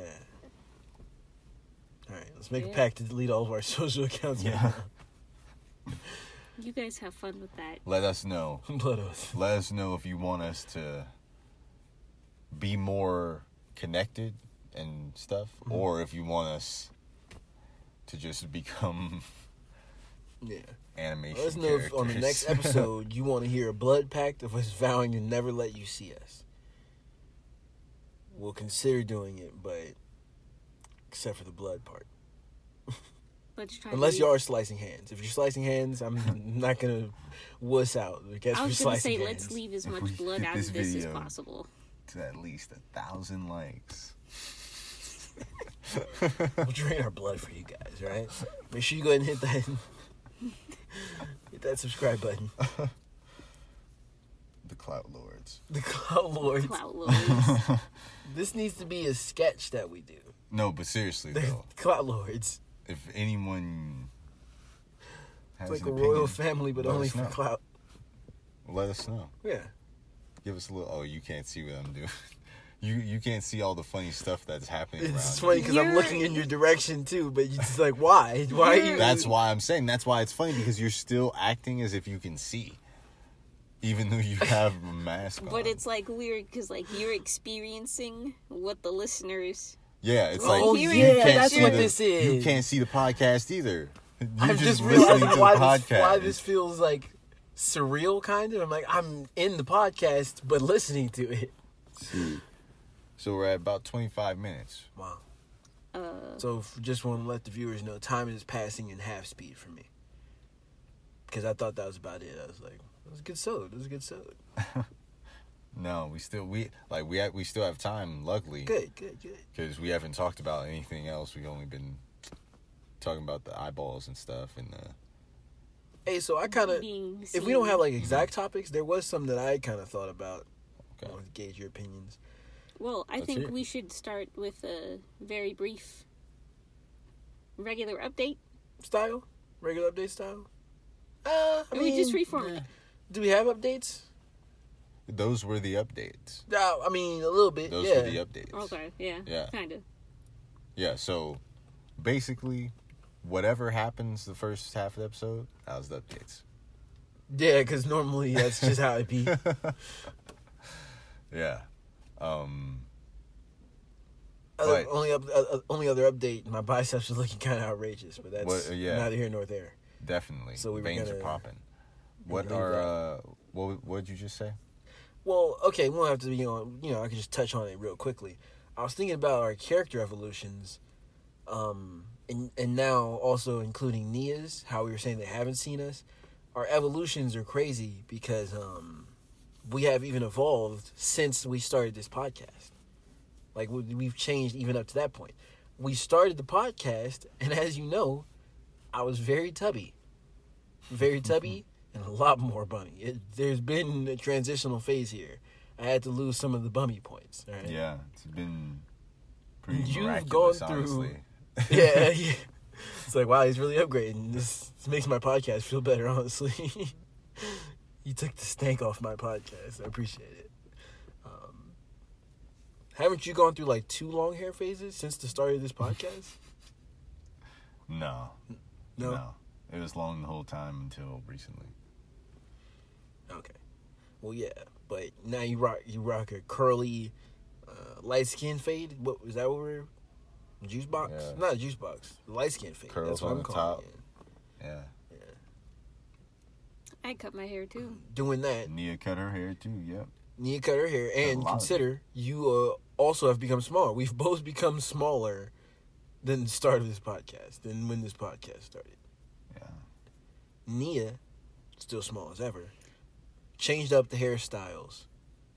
[SPEAKER 1] All right, let's make
[SPEAKER 3] Yeah.
[SPEAKER 1] a pact to delete all of our social accounts.
[SPEAKER 2] Yeah.
[SPEAKER 3] You guys have fun with that.
[SPEAKER 2] Let us know.
[SPEAKER 1] Blood oath.
[SPEAKER 2] Let us know if you want us to be more connected and stuff,
[SPEAKER 1] Mhm.
[SPEAKER 2] or if you want us to just become
[SPEAKER 1] Yeah.
[SPEAKER 2] animation
[SPEAKER 1] Let us know if on the next
[SPEAKER 2] characters.
[SPEAKER 1] episode you want to hear a blood pact of us vowing to never let you see us. We'll consider doing it, but except for the blood part.
[SPEAKER 3] Let's try.
[SPEAKER 1] Unless
[SPEAKER 3] to
[SPEAKER 1] you are slicing hands. If you're slicing hands, I'm not gonna wuss out. I guess
[SPEAKER 3] I
[SPEAKER 1] we're
[SPEAKER 3] was gonna
[SPEAKER 1] slicing
[SPEAKER 3] say,
[SPEAKER 1] hands.
[SPEAKER 3] let's leave as
[SPEAKER 2] If we
[SPEAKER 3] much blood
[SPEAKER 2] get
[SPEAKER 3] out
[SPEAKER 2] this
[SPEAKER 3] of this as
[SPEAKER 2] video-
[SPEAKER 3] possible.
[SPEAKER 2] to at least a thousand likes.
[SPEAKER 1] We'll drain our blood for you guys, right? Make sure you go ahead and hit that hit that subscribe button.
[SPEAKER 2] The Clout Lords.
[SPEAKER 1] The Clout Lords.
[SPEAKER 3] Clout lords.
[SPEAKER 1] This needs to be a sketch that we do.
[SPEAKER 2] No, but seriously
[SPEAKER 1] The
[SPEAKER 2] though,
[SPEAKER 1] Clout Lords.
[SPEAKER 2] if anyone has
[SPEAKER 1] It's like
[SPEAKER 2] an
[SPEAKER 1] a royal
[SPEAKER 2] opinion,
[SPEAKER 1] family, but
[SPEAKER 2] let
[SPEAKER 1] only
[SPEAKER 2] us
[SPEAKER 1] for
[SPEAKER 2] know.
[SPEAKER 1] clout.
[SPEAKER 2] let us know.
[SPEAKER 1] Yeah.
[SPEAKER 2] Give us a little. Oh, you can't see what I'm doing. You you can't see all the funny stuff that's happening
[SPEAKER 1] It's
[SPEAKER 2] around
[SPEAKER 1] funny
[SPEAKER 2] you.
[SPEAKER 1] because I'm
[SPEAKER 3] You're-
[SPEAKER 1] looking in your direction too, but you're just like, why? Why are you?
[SPEAKER 2] That's why I'm saying. That's why it's funny, because you're still acting as if you can see. even though you have a mask on.
[SPEAKER 3] But it's like weird because like you're experiencing what the listeners.
[SPEAKER 2] Yeah, it's
[SPEAKER 3] Oh,
[SPEAKER 2] like
[SPEAKER 3] oh,
[SPEAKER 2] you
[SPEAKER 3] yeah,
[SPEAKER 2] can't
[SPEAKER 1] that's
[SPEAKER 2] see
[SPEAKER 1] what
[SPEAKER 2] the-
[SPEAKER 1] this is.
[SPEAKER 2] You can't see the podcast either. You're
[SPEAKER 1] I'm
[SPEAKER 2] just
[SPEAKER 1] just
[SPEAKER 2] listening
[SPEAKER 1] realizing
[SPEAKER 2] to the
[SPEAKER 1] why this,
[SPEAKER 2] podcast.
[SPEAKER 1] why this feels like surreal, kind of. I'm like, I'm in the podcast, but listening to it.
[SPEAKER 2] See. So we're at about twenty-five minutes.
[SPEAKER 1] Wow.
[SPEAKER 3] Uh,
[SPEAKER 1] So f- just want to let the viewers know, time is passing in half speed for me. Because I thought that was about it. I was like, it was a good sode. It was a good sode.
[SPEAKER 2] No, we still we like we ha- we still have time. Luckily,
[SPEAKER 1] Good, good, good.
[SPEAKER 2] because we haven't talked about anything else. We've only been talking about the eyeballs and stuff and the.
[SPEAKER 1] Hey, so I kind of,
[SPEAKER 3] being
[SPEAKER 1] if we don't
[SPEAKER 3] seen.
[SPEAKER 1] have like exact topics, there was some that I kind of thought about.
[SPEAKER 2] Okay.
[SPEAKER 1] I want to gauge your opinions.
[SPEAKER 3] Well, I
[SPEAKER 2] Let's
[SPEAKER 3] think
[SPEAKER 2] hear it.
[SPEAKER 3] we should start with a very brief regular update.
[SPEAKER 1] Style? Regular update style? Uh, I
[SPEAKER 3] we
[SPEAKER 1] mean,
[SPEAKER 3] just reformed.
[SPEAKER 1] eh. Do we have updates?
[SPEAKER 2] Those were the updates.
[SPEAKER 1] Uh, I mean, a little bit,
[SPEAKER 2] Those
[SPEAKER 1] yeah.
[SPEAKER 2] were the updates.
[SPEAKER 3] Okay, yeah,
[SPEAKER 2] Yeah.
[SPEAKER 3] kind of.
[SPEAKER 2] Yeah. So basically, whatever happens the first half of the episode, that was the updates.
[SPEAKER 1] Yeah, because normally that's just how it be.
[SPEAKER 2] Yeah. Um.
[SPEAKER 1] Other,
[SPEAKER 2] But-
[SPEAKER 1] only up, uh, only other update, my biceps are looking kind of outrageous, but that's
[SPEAKER 2] What- uh, yeah.
[SPEAKER 1] neither here nor there.
[SPEAKER 2] Definitely.
[SPEAKER 1] So we were
[SPEAKER 2] Veins
[SPEAKER 1] gonna-
[SPEAKER 2] are popping.
[SPEAKER 1] we
[SPEAKER 2] What
[SPEAKER 1] leave
[SPEAKER 2] are
[SPEAKER 1] that.
[SPEAKER 2] uh? What what did you just say?
[SPEAKER 1] Well, okay, we don't have to be on. You know, I can just touch on it real quickly. I was thinking about our character evolutions, um, and and now also including Nia's. How we were saying they haven't seen us. Our evolutions are crazy because um, we have even evolved since we started this podcast. Like we, we've changed even up to that point. We started the podcast, and as you know, I was very tubby, very tubby. And a lot more bummy. It, there's been a transitional phase here. I had to lose some of the bummy points. All right?
[SPEAKER 2] Yeah, it's been pretty
[SPEAKER 1] You've
[SPEAKER 2] miraculous,
[SPEAKER 1] gone through-
[SPEAKER 2] honestly.
[SPEAKER 1] yeah, yeah. It's like, wow, he's really upgrading. This, this makes my podcast feel better, honestly. You took the stank off my podcast. I appreciate it. Um, haven't you gone through like two long hair phases since the start of this podcast?
[SPEAKER 2] No,
[SPEAKER 1] No?
[SPEAKER 2] no, it was long the whole time until recently.
[SPEAKER 1] Okay. Well, yeah, but now you rock you rock a curly, uh, light skin fade. What was that? What we're juice box?
[SPEAKER 2] Yeah.
[SPEAKER 1] Not a juice box. Light skin fade.
[SPEAKER 2] Curls
[SPEAKER 1] That's what
[SPEAKER 2] on
[SPEAKER 1] I'm
[SPEAKER 2] the
[SPEAKER 1] calling
[SPEAKER 2] top.
[SPEAKER 1] it.
[SPEAKER 2] Yeah,
[SPEAKER 3] I cut my hair too.
[SPEAKER 1] Doing that,
[SPEAKER 2] Nia cut her hair too. Yep.
[SPEAKER 1] Nia cut her hair,
[SPEAKER 2] A
[SPEAKER 1] and
[SPEAKER 2] lot of
[SPEAKER 1] consider you uh, also have become smaller. We've both become smaller than the start of this podcast, than when this podcast started.
[SPEAKER 2] Yeah.
[SPEAKER 1] Nia, still small as ever, changed up the hairstyles.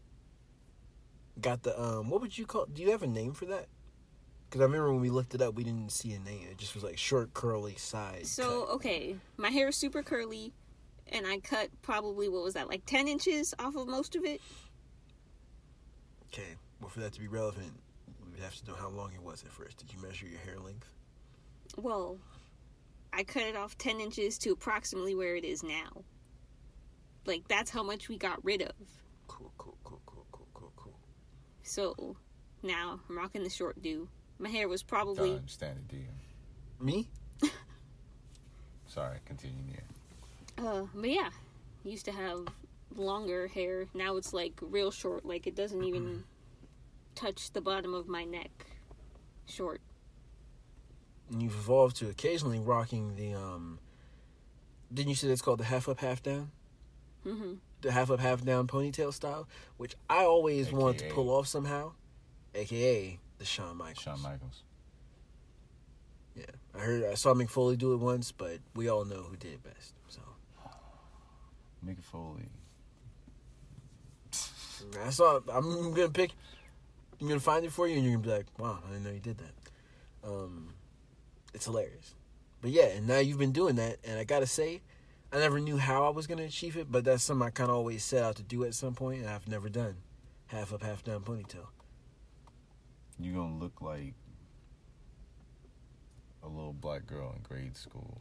[SPEAKER 1] Got the um, what would you call? Do you have a name for that? Because I remember when we looked it up, we didn't see a name. It just was like short, curly side.
[SPEAKER 3] So
[SPEAKER 1] cut.
[SPEAKER 3] okay, my hair is super curly, and I cut probably what was that like ten inches off of most of it.
[SPEAKER 1] Okay, well, for that to be relevant, we would have to know how long it was at first. Did you measure your hair length?
[SPEAKER 3] Well, I cut it off ten inches to approximately where it is now. Like that's how much we got rid of.
[SPEAKER 1] Cool, cool, cool, cool, cool, cool, cool.
[SPEAKER 3] So now I'm rocking the short do. My hair was
[SPEAKER 2] Don't
[SPEAKER 3] probably
[SPEAKER 2] understand it, do you?
[SPEAKER 1] Me?
[SPEAKER 2] Sorry, continue, Nia.
[SPEAKER 3] uh but yeah, used to have longer hair. Now it's like real short, like it doesn't even touch the bottom of my neck. Short.
[SPEAKER 1] And you've evolved to occasionally rocking the um. Didn't you say that's called the half up, half down?
[SPEAKER 3] Mm-hmm.
[SPEAKER 1] The half up, half down ponytail style, which I always wanted to
[SPEAKER 2] A K A.
[SPEAKER 1] pull off somehow, aka the Shawn Michaels.
[SPEAKER 2] Shawn Michaels.
[SPEAKER 1] Yeah, I heard I saw Mick Foley do it once, but we all know who did it best. So
[SPEAKER 2] Mick Foley.
[SPEAKER 1] I saw. I'm gonna pick. I'm gonna find it for you, and you're gonna be like, "Wow, I didn't know you did that." Um, it's hilarious. But yeah, and now you've been doing that, and I gotta say, I never knew how I was gonna achieve it, but that's something I kind of always set out to do at some point, and I've never done. Half up, half down ponytail.
[SPEAKER 2] You gonna look like a little black girl in grade school.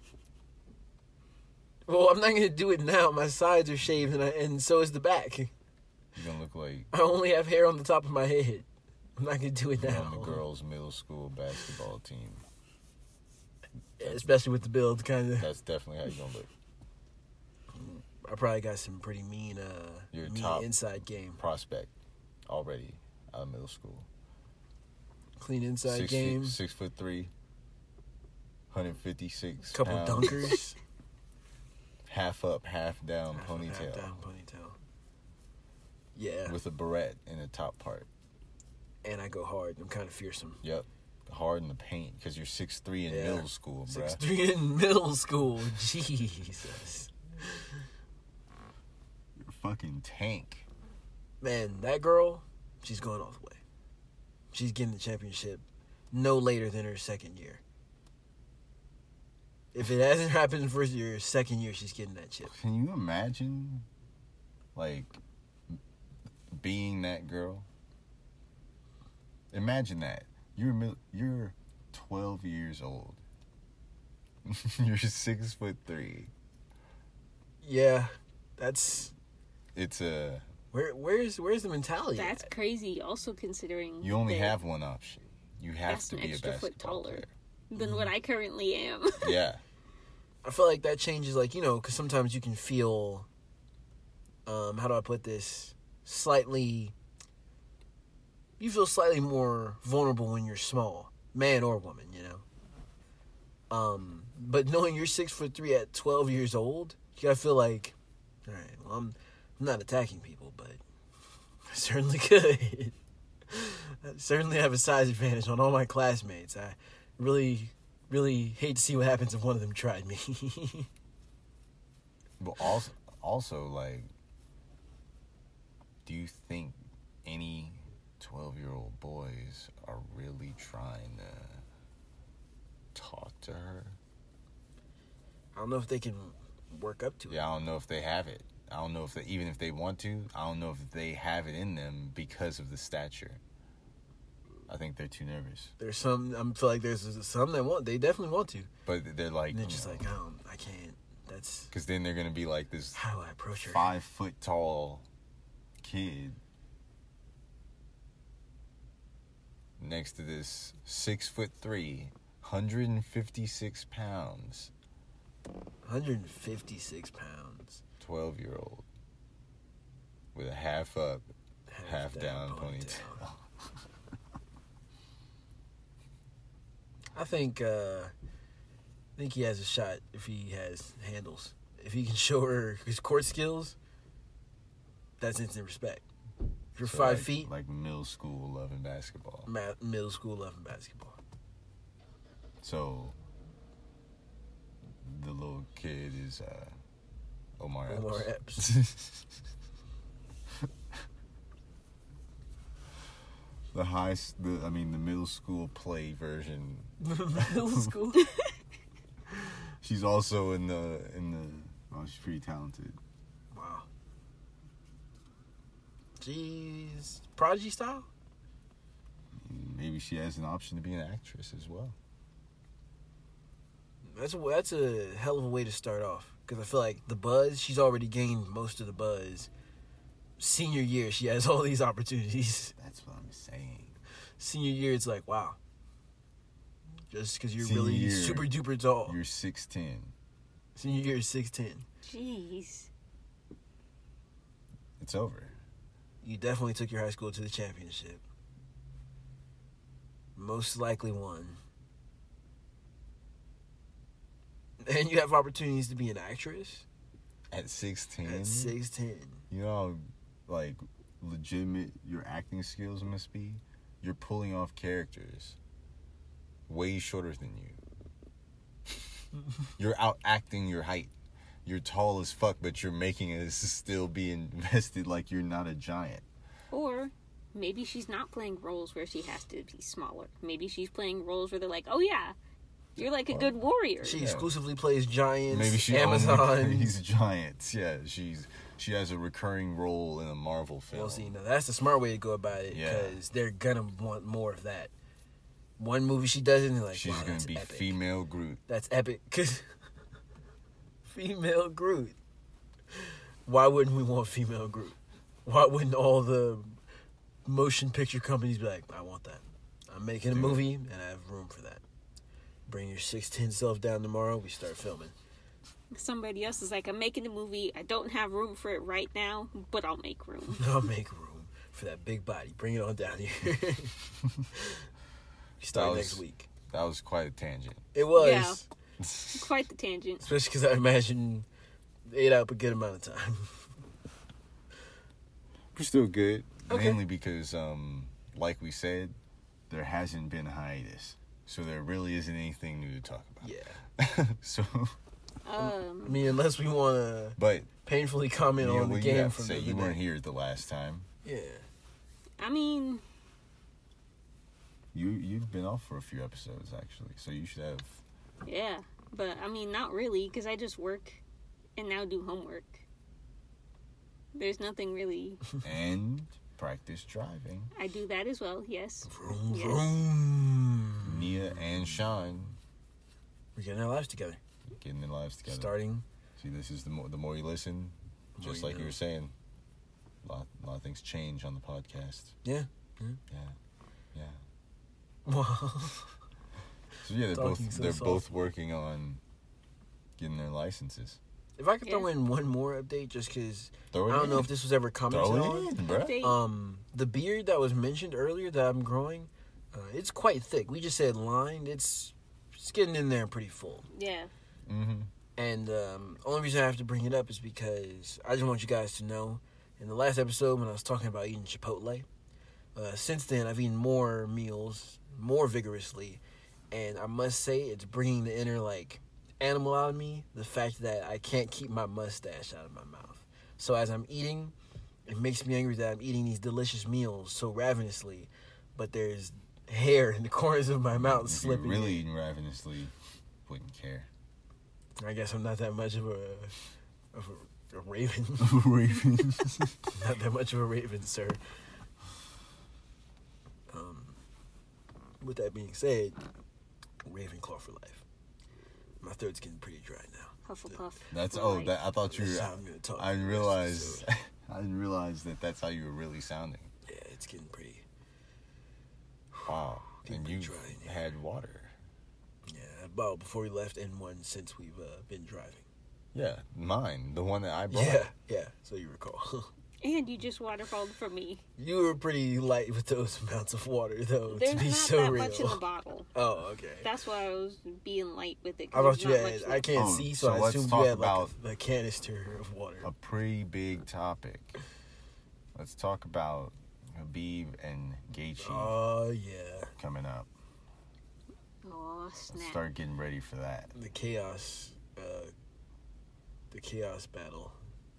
[SPEAKER 1] Well, I'm not gonna do it now. My sides are shaved, and I, and so is the back.
[SPEAKER 2] You're gonna look like
[SPEAKER 1] I only have hair on the top of my head. I'm not gonna do it
[SPEAKER 2] you're
[SPEAKER 1] now.
[SPEAKER 2] on the girls' middle school basketball team.
[SPEAKER 1] Yeah, especially with the build, kind of.
[SPEAKER 2] That's definitely how you're gonna look.
[SPEAKER 1] I probably got some pretty mean, uh,
[SPEAKER 2] Your
[SPEAKER 1] mean
[SPEAKER 2] top
[SPEAKER 1] inside game.
[SPEAKER 2] prospect already out of middle school.
[SPEAKER 1] Clean inside
[SPEAKER 2] Six
[SPEAKER 1] game.
[SPEAKER 2] Feet, six foot three. one hundred fifty-six
[SPEAKER 1] Couple
[SPEAKER 2] pounds.
[SPEAKER 1] dunkers.
[SPEAKER 2] Half up, half down
[SPEAKER 1] Half up,
[SPEAKER 2] ponytail.
[SPEAKER 1] half down ponytail. Yeah.
[SPEAKER 2] With a barrette in the top part.
[SPEAKER 1] And I go hard. I'm kind of fearsome.
[SPEAKER 2] Yep. Hard in the paint because you're six three in
[SPEAKER 1] Yeah.
[SPEAKER 2] middle school, bruh.
[SPEAKER 1] six three in middle school. Jesus.
[SPEAKER 2] You're a fucking tank.
[SPEAKER 1] Man, that girl, she's going all the way. She's getting the championship no later than her second year. If it hasn't happened in first year, second year, she's getting that chip.
[SPEAKER 2] Can you imagine, like, being that girl? Imagine that. You're mil- you're twelve years old. You're six foot three.
[SPEAKER 1] Yeah, that's
[SPEAKER 2] It's a
[SPEAKER 1] where. Where's where's the mentality?
[SPEAKER 3] That's
[SPEAKER 1] at?
[SPEAKER 3] crazy. Also considering
[SPEAKER 2] you only
[SPEAKER 3] that
[SPEAKER 2] have one option. You have
[SPEAKER 3] that's
[SPEAKER 2] to
[SPEAKER 3] an
[SPEAKER 2] be a
[SPEAKER 3] extra
[SPEAKER 2] basketball
[SPEAKER 3] foot taller
[SPEAKER 2] player.
[SPEAKER 3] than what I currently am.
[SPEAKER 2] Yeah.
[SPEAKER 1] I feel like that changes, like, you know, because sometimes you can feel, um, how do I put this? Slightly, you feel slightly more vulnerable when you're small, man or woman, you know. Um, but knowing you're six foot three at twelve years old, you gotta feel like, all right, well, I'm, I'm not attacking people, but I certainly could. I certainly have a size advantage on all my classmates. I really. Really hate to see what happens if one of them tried me.
[SPEAKER 2] But also, also, like, do you think any twelve-year-old boys are really trying to talk to her?
[SPEAKER 1] I don't know if they can work up to it.
[SPEAKER 2] Yeah, I don't know if they have it. I don't know if they, even if they want to, I don't know if they have it in them because of the stature. I think they're too nervous.
[SPEAKER 1] There's some, I feel like there's some that want, they definitely want to.
[SPEAKER 2] But they're like,
[SPEAKER 1] And they're
[SPEAKER 2] you
[SPEAKER 1] just
[SPEAKER 2] know,
[SPEAKER 1] like, oh, I can't. That's,
[SPEAKER 2] because then they're going to be like this
[SPEAKER 1] how do I approach her?
[SPEAKER 2] five foot tall kid next to this six foot three, one hundred fifty-six pounds,
[SPEAKER 1] one hundred fifty-six pounds.
[SPEAKER 2] twelve year old with a half up, half, down, ponytail.
[SPEAKER 1] I think, uh, I think he has a shot if he has handles. If he can show her his court skills, that's instant respect. If you're
[SPEAKER 2] So
[SPEAKER 1] five
[SPEAKER 2] like,
[SPEAKER 1] feet,
[SPEAKER 2] like middle school loving basketball.
[SPEAKER 1] ma- middle school loving basketball.
[SPEAKER 2] So the little kid is uh, Omar Epps.
[SPEAKER 1] Omar Epps.
[SPEAKER 2] The high, s- the I mean, the middle school play version.
[SPEAKER 1] Middle school.
[SPEAKER 2] She's also in the in the. Oh, she's pretty talented.
[SPEAKER 1] Wow. Jeez. Prodigy style?
[SPEAKER 2] Maybe she has an option to be an actress as well.
[SPEAKER 1] That's a, that's a hell of a way to start off. Because I feel like the buzz, she's already gained most of the buzz. Senior year, she has all these opportunities.
[SPEAKER 2] That's what I'm saying.
[SPEAKER 1] Senior year, it's like, wow. Just because you're
[SPEAKER 2] Senior
[SPEAKER 1] really
[SPEAKER 2] year,
[SPEAKER 1] super duper tall.
[SPEAKER 2] You're six ten.
[SPEAKER 1] Senior year is six ten.
[SPEAKER 3] Jeez.
[SPEAKER 2] It's over.
[SPEAKER 1] You definitely took your high school to the championship. Most likely won. And you have opportunities to be an actress
[SPEAKER 2] At six ten.
[SPEAKER 1] at six ten.
[SPEAKER 2] You know how, like, legitimate your acting skills must be? You're pulling off characters way shorter than you. You're out acting your height. You're tall as fuck, but you're making us still be invested like you're not a giant.
[SPEAKER 3] Or maybe she's not playing roles where she has to be smaller. Maybe she's playing roles where they're like, oh yeah, you're like a good warrior.
[SPEAKER 1] She
[SPEAKER 2] Yeah.
[SPEAKER 1] exclusively plays giants,
[SPEAKER 2] Maybe she
[SPEAKER 1] Amazon.
[SPEAKER 2] only plays giants. Yeah, she's she has a recurring role in a Marvel film.
[SPEAKER 1] Well, see, now that's the smart way to go about it
[SPEAKER 2] Yeah.
[SPEAKER 1] because they're gonna want more of that. One movie she does it, and they're like,
[SPEAKER 2] She's
[SPEAKER 1] wow,
[SPEAKER 2] gonna
[SPEAKER 1] that's
[SPEAKER 2] be
[SPEAKER 1] epic.
[SPEAKER 2] female Groot.
[SPEAKER 1] That's epic. Cause female Groot. Why wouldn't we want female Groot? Why wouldn't all the motion picture companies be like, I want that. I'm making a
[SPEAKER 2] Dude.
[SPEAKER 1] movie and I have room for that. Bring your six ten self down tomorrow. We start filming.
[SPEAKER 3] Somebody else is like, I'm making a movie. I don't have room for it right now, but I'll make room.
[SPEAKER 1] I'll make room for that big body. Bring it on down here. Start
[SPEAKER 2] was-
[SPEAKER 1] next week.
[SPEAKER 2] That was quite a tangent.
[SPEAKER 1] It was.
[SPEAKER 3] Yeah. Quite the tangent.
[SPEAKER 1] Especially because I imagine they ate up a good amount of time.
[SPEAKER 2] We're still good.
[SPEAKER 1] Okay.
[SPEAKER 2] Mainly because, um, like we said, there hasn't been a hiatus. So there really isn't anything new to talk about.
[SPEAKER 1] Yeah.
[SPEAKER 2] so,
[SPEAKER 3] Um,
[SPEAKER 1] I mean, unless we want to
[SPEAKER 2] but
[SPEAKER 1] painfully comment
[SPEAKER 2] you,
[SPEAKER 1] on the
[SPEAKER 2] well, you
[SPEAKER 1] game
[SPEAKER 2] have to
[SPEAKER 1] from
[SPEAKER 2] say
[SPEAKER 1] the
[SPEAKER 2] you
[SPEAKER 1] other
[SPEAKER 2] weren't
[SPEAKER 1] day.
[SPEAKER 2] here the last time.
[SPEAKER 1] Yeah.
[SPEAKER 3] I mean,
[SPEAKER 2] You you've been off for a few episodes actually, so you should have.
[SPEAKER 3] yeah. But, I mean, not really, because I just work and now do homework. There's nothing really.
[SPEAKER 2] And practice driving.
[SPEAKER 3] I do that as well, yes.
[SPEAKER 1] Vroom,
[SPEAKER 3] Yes.
[SPEAKER 1] vroom.
[SPEAKER 2] Nia and Sean
[SPEAKER 1] We're getting our lives together.
[SPEAKER 2] getting their lives together.
[SPEAKER 1] Starting.
[SPEAKER 2] See, this is the more the more you listen,
[SPEAKER 1] The more
[SPEAKER 2] just
[SPEAKER 1] you
[SPEAKER 2] like you
[SPEAKER 1] know.
[SPEAKER 2] were saying, a lot, a lot of things change on the podcast.
[SPEAKER 1] Yeah.
[SPEAKER 2] Yeah, yeah.
[SPEAKER 1] Wow.
[SPEAKER 2] So yeah, they're
[SPEAKER 1] Talking
[SPEAKER 2] both
[SPEAKER 1] so
[SPEAKER 2] they're
[SPEAKER 1] soft.
[SPEAKER 2] both working on getting their licenses.
[SPEAKER 1] If I could throw
[SPEAKER 3] Yeah.
[SPEAKER 1] in one more update, just because
[SPEAKER 2] Throw it
[SPEAKER 1] I don't
[SPEAKER 2] in.
[SPEAKER 1] know if this was ever commented
[SPEAKER 2] Throw
[SPEAKER 1] on.
[SPEAKER 2] it in, bro.
[SPEAKER 3] They-
[SPEAKER 1] Um, the beard that was mentioned earlier that I'm growing, uh, it's quite thick. We just said lined. It's it's getting in there pretty full.
[SPEAKER 3] Yeah.
[SPEAKER 2] Mm-hmm.
[SPEAKER 1] And um, only reason I have to bring it up is because I just want you guys to know. In the last episode, when I was talking about eating Chipotle, uh, since then I've eaten more meals, more vigorously, and I must say it's bringing the inner like animal out of me. The fact that I can't keep my mustache out of my mouth. So as I'm eating, it makes me angry that I'm eating these delicious meals so ravenously, but there's hair in the corners of my mouth
[SPEAKER 2] If you're
[SPEAKER 1] slipping.
[SPEAKER 2] really
[SPEAKER 1] in.
[SPEAKER 2] eating ravenously, wouldn't care.
[SPEAKER 1] I guess I'm not that much of a of a, a raven.
[SPEAKER 2] Raven.
[SPEAKER 1] Not that much of a raven, sir. Um, with that being said, Ravenclaw for life. My throat's getting pretty dry now.
[SPEAKER 3] Hufflepuff.
[SPEAKER 2] That's
[SPEAKER 3] for
[SPEAKER 2] oh,
[SPEAKER 3] life.
[SPEAKER 2] that I thought you.
[SPEAKER 1] That's
[SPEAKER 2] Were,
[SPEAKER 1] how I'm gonna talk.
[SPEAKER 2] I
[SPEAKER 1] for the rest of the
[SPEAKER 2] realized.
[SPEAKER 1] episode.
[SPEAKER 2] I didn't realize that that's how you were really sounding.
[SPEAKER 1] Yeah, it's getting pretty.
[SPEAKER 2] Wow.
[SPEAKER 1] Getting
[SPEAKER 2] And
[SPEAKER 1] pretty
[SPEAKER 2] you
[SPEAKER 1] dry in here.
[SPEAKER 2] had water.
[SPEAKER 1] Yeah, about before we left, and one since we've uh, been driving.
[SPEAKER 2] Yeah, mine, the one that I brought.
[SPEAKER 1] Yeah, yeah. So you recall.
[SPEAKER 3] And you just waterfalled for me.
[SPEAKER 1] You were pretty light with those amounts of water, though.
[SPEAKER 3] There's
[SPEAKER 1] to be
[SPEAKER 3] not
[SPEAKER 1] so
[SPEAKER 3] that
[SPEAKER 1] real.
[SPEAKER 3] much in the bottle.
[SPEAKER 1] Oh, okay.
[SPEAKER 3] That's why I was being light with it.
[SPEAKER 1] I
[SPEAKER 3] 'cause
[SPEAKER 1] thought you
[SPEAKER 3] there's not
[SPEAKER 1] had.
[SPEAKER 3] much
[SPEAKER 1] I
[SPEAKER 3] left.
[SPEAKER 1] can't
[SPEAKER 2] Oh,
[SPEAKER 1] see, so,
[SPEAKER 2] so
[SPEAKER 1] I
[SPEAKER 2] let's
[SPEAKER 1] assumed
[SPEAKER 2] talk
[SPEAKER 1] you had
[SPEAKER 2] about-
[SPEAKER 1] like a, a canister of water.
[SPEAKER 2] A pretty big topic. Let's talk about Habib and Gaethje
[SPEAKER 1] Oh yeah,
[SPEAKER 2] coming up.
[SPEAKER 3] Oh,
[SPEAKER 2] Let's
[SPEAKER 3] snap.
[SPEAKER 2] start getting ready for that.
[SPEAKER 1] the chaos, uh, the chaos battle,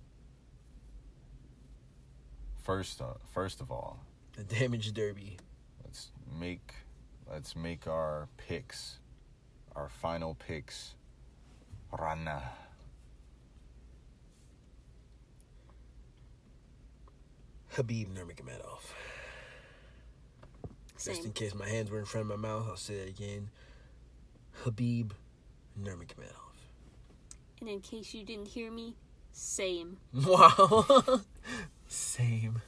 [SPEAKER 2] First, uh, first of all,
[SPEAKER 1] the damage derby.
[SPEAKER 2] let's make let's make our picks, our final picks. Rana.
[SPEAKER 1] Habib Nurmagomedov. Just in
[SPEAKER 3] Same.
[SPEAKER 1] case my hands were in front of my mouth, I'll say that again. Habib Nurmagomedov.
[SPEAKER 3] And in case you didn't hear me, same.
[SPEAKER 1] Wow. Same.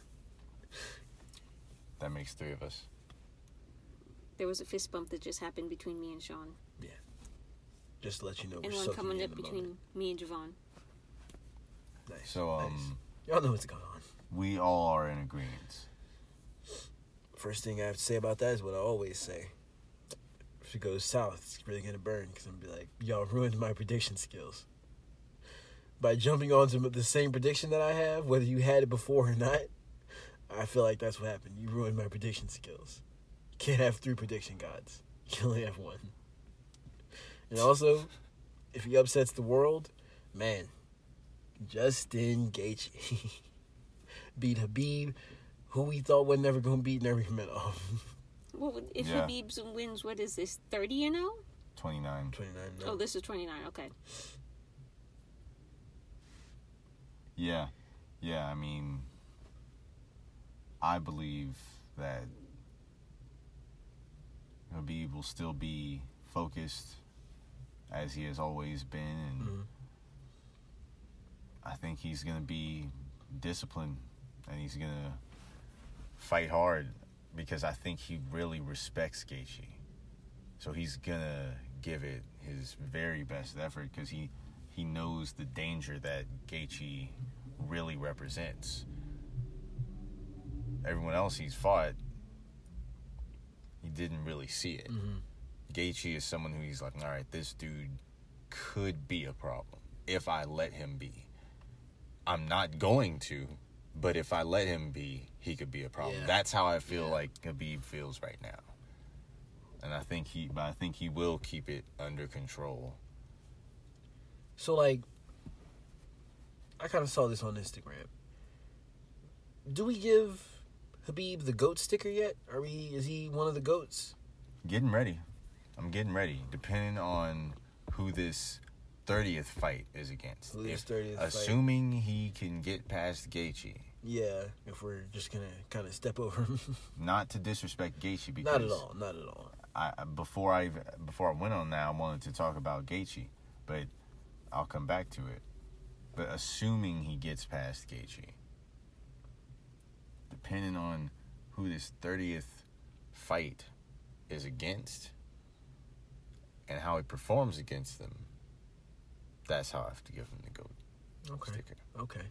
[SPEAKER 2] That makes three of us.
[SPEAKER 3] There was a fist bump that just happened between me and Sean.
[SPEAKER 1] Just to let you know,
[SPEAKER 3] And
[SPEAKER 1] we're
[SPEAKER 3] one
[SPEAKER 1] soaking
[SPEAKER 3] coming
[SPEAKER 1] in
[SPEAKER 3] up
[SPEAKER 1] the
[SPEAKER 3] between
[SPEAKER 1] moment.
[SPEAKER 3] me and Javon.
[SPEAKER 1] Nice.
[SPEAKER 2] So um,
[SPEAKER 1] nice. Y'all know what's going on.
[SPEAKER 2] we all are in agreement.
[SPEAKER 1] First thing I have to say about that is what I always say. If it goes south, it's really going to burn because I'm going to be like, y'all ruined my prediction skills. By jumping onto the same prediction that I have, whether you had it before or not, I feel like that's what happened. You ruined my prediction skills. You can't have three prediction gods. You can only have one. And also, if he upsets the world, man, Justin Gaethje beat Habib, who we thought was never going to beat Nurmagomedov.
[SPEAKER 3] What would, if
[SPEAKER 2] Yeah.
[SPEAKER 3] Habib wins, what is this, thirty and oh?
[SPEAKER 2] twenty-nine.
[SPEAKER 1] twenty-nine.
[SPEAKER 3] Oh, this is twenty-nine, okay.
[SPEAKER 2] Yeah. Yeah, I mean, I believe that Habib will still be focused as he has always been, and
[SPEAKER 1] Mhm.
[SPEAKER 2] I think he's going to be disciplined and he's going to fight hard because I think he really respects Gaethje. So he's going to give it his very best effort because he, he knows the danger that Gaethje really represents. Everyone else he's fought, he didn't really see it.
[SPEAKER 1] Mm-hmm.
[SPEAKER 2] Gaethje is someone who he's like, all right, this dude could be a problem if I let him be. I'm not going to, but if I let him be, he could be a problem.
[SPEAKER 1] Yeah.
[SPEAKER 2] That's how I feel
[SPEAKER 1] Yeah.
[SPEAKER 2] like Khabib feels right now. And I think he, but I think he will keep it under control.
[SPEAKER 1] So, like, I kind of saw this on Instagram. Do we give Khabib the GOAT sticker yet? Are we? Is he one of the GOATs?
[SPEAKER 2] Getting ready. I'm getting ready. Depending on who this thirtieth fight is against.
[SPEAKER 1] Who this
[SPEAKER 2] If-
[SPEAKER 1] thirtieth fight-
[SPEAKER 2] assuming he can get past Gaethje.
[SPEAKER 1] Yeah, if we're just gonna kind of step over him.
[SPEAKER 2] Not to disrespect Gaethje, because
[SPEAKER 1] Not at all. Not at all.
[SPEAKER 2] I, before I even- before I went on that, I wanted to talk about Gaethje, but I'll come back to it. But assuming he gets past Gaethje, depending on who this thirtieth fight is against and how he performs against them, that's how I have to give him the GOAT
[SPEAKER 1] Okay.
[SPEAKER 2] sticker.
[SPEAKER 1] Okay.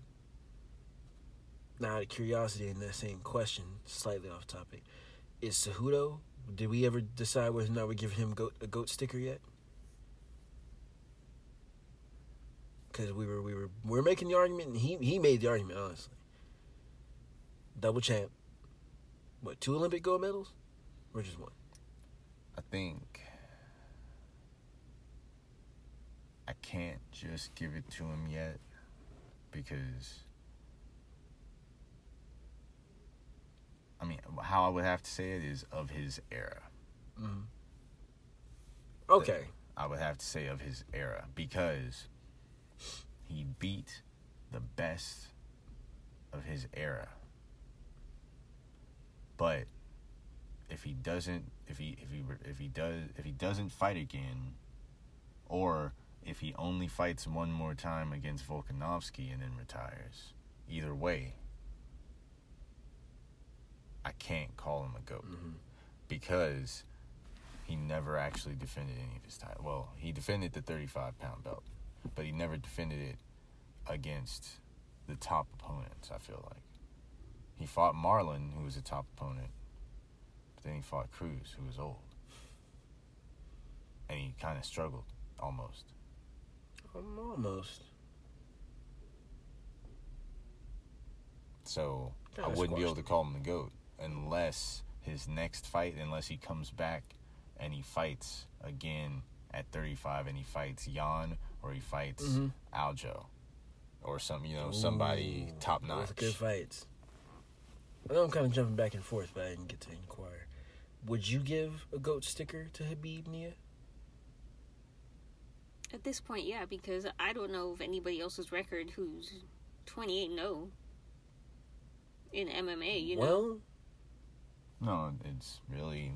[SPEAKER 1] Now, out of curiosity, in that same question, slightly off topic, is Cejudo? Did we ever decide whether or not we're giving him goat, a GOAT sticker yet? Because we were we were we were making the argument, and he he made the argument, honestly. Double champ. What, two Olympic gold medals, or just one?
[SPEAKER 2] I think I can't just give it to him yet, because I mean, how I would have to say it is of his era.
[SPEAKER 1] Mm-hmm. Okay.
[SPEAKER 2] I would have to say of his era, because he beat the best of his era. But if he doesn't, if he if he if he does if he doesn't fight again, or if he only fights one more time against Volkanovski and then retires, either way, I can't call him a GOAT,
[SPEAKER 1] Mm-hmm.
[SPEAKER 2] because he never actually defended any of his titles. Well, he defended the thirty-five pound belt, but he never defended it against the top opponents, I feel like. He fought Marlon, who was a top opponent, but then he fought Cruz, who was old. And he kind of struggled, almost.
[SPEAKER 1] Um, almost.
[SPEAKER 2] So
[SPEAKER 1] Kinda
[SPEAKER 2] I wouldn't be able
[SPEAKER 1] squashed
[SPEAKER 2] to call him the GOAT unless his next fight, unless he comes back and he fights again at thirty-five and he fights Jan, or he fights
[SPEAKER 1] Mhm.
[SPEAKER 2] Aljo, or some, you know, somebody
[SPEAKER 1] Ooh,
[SPEAKER 2] top
[SPEAKER 1] those
[SPEAKER 2] notch.
[SPEAKER 1] are good fights. I know I'm kind of jumping back and forth, but I didn't get to inquire. Would you give a GOAT sticker to Khabib, Nia?
[SPEAKER 3] At this point, yeah, because I don't know of anybody else's record who's twenty-eight and oh in M M A, you know?
[SPEAKER 1] Well,
[SPEAKER 2] No, it's really,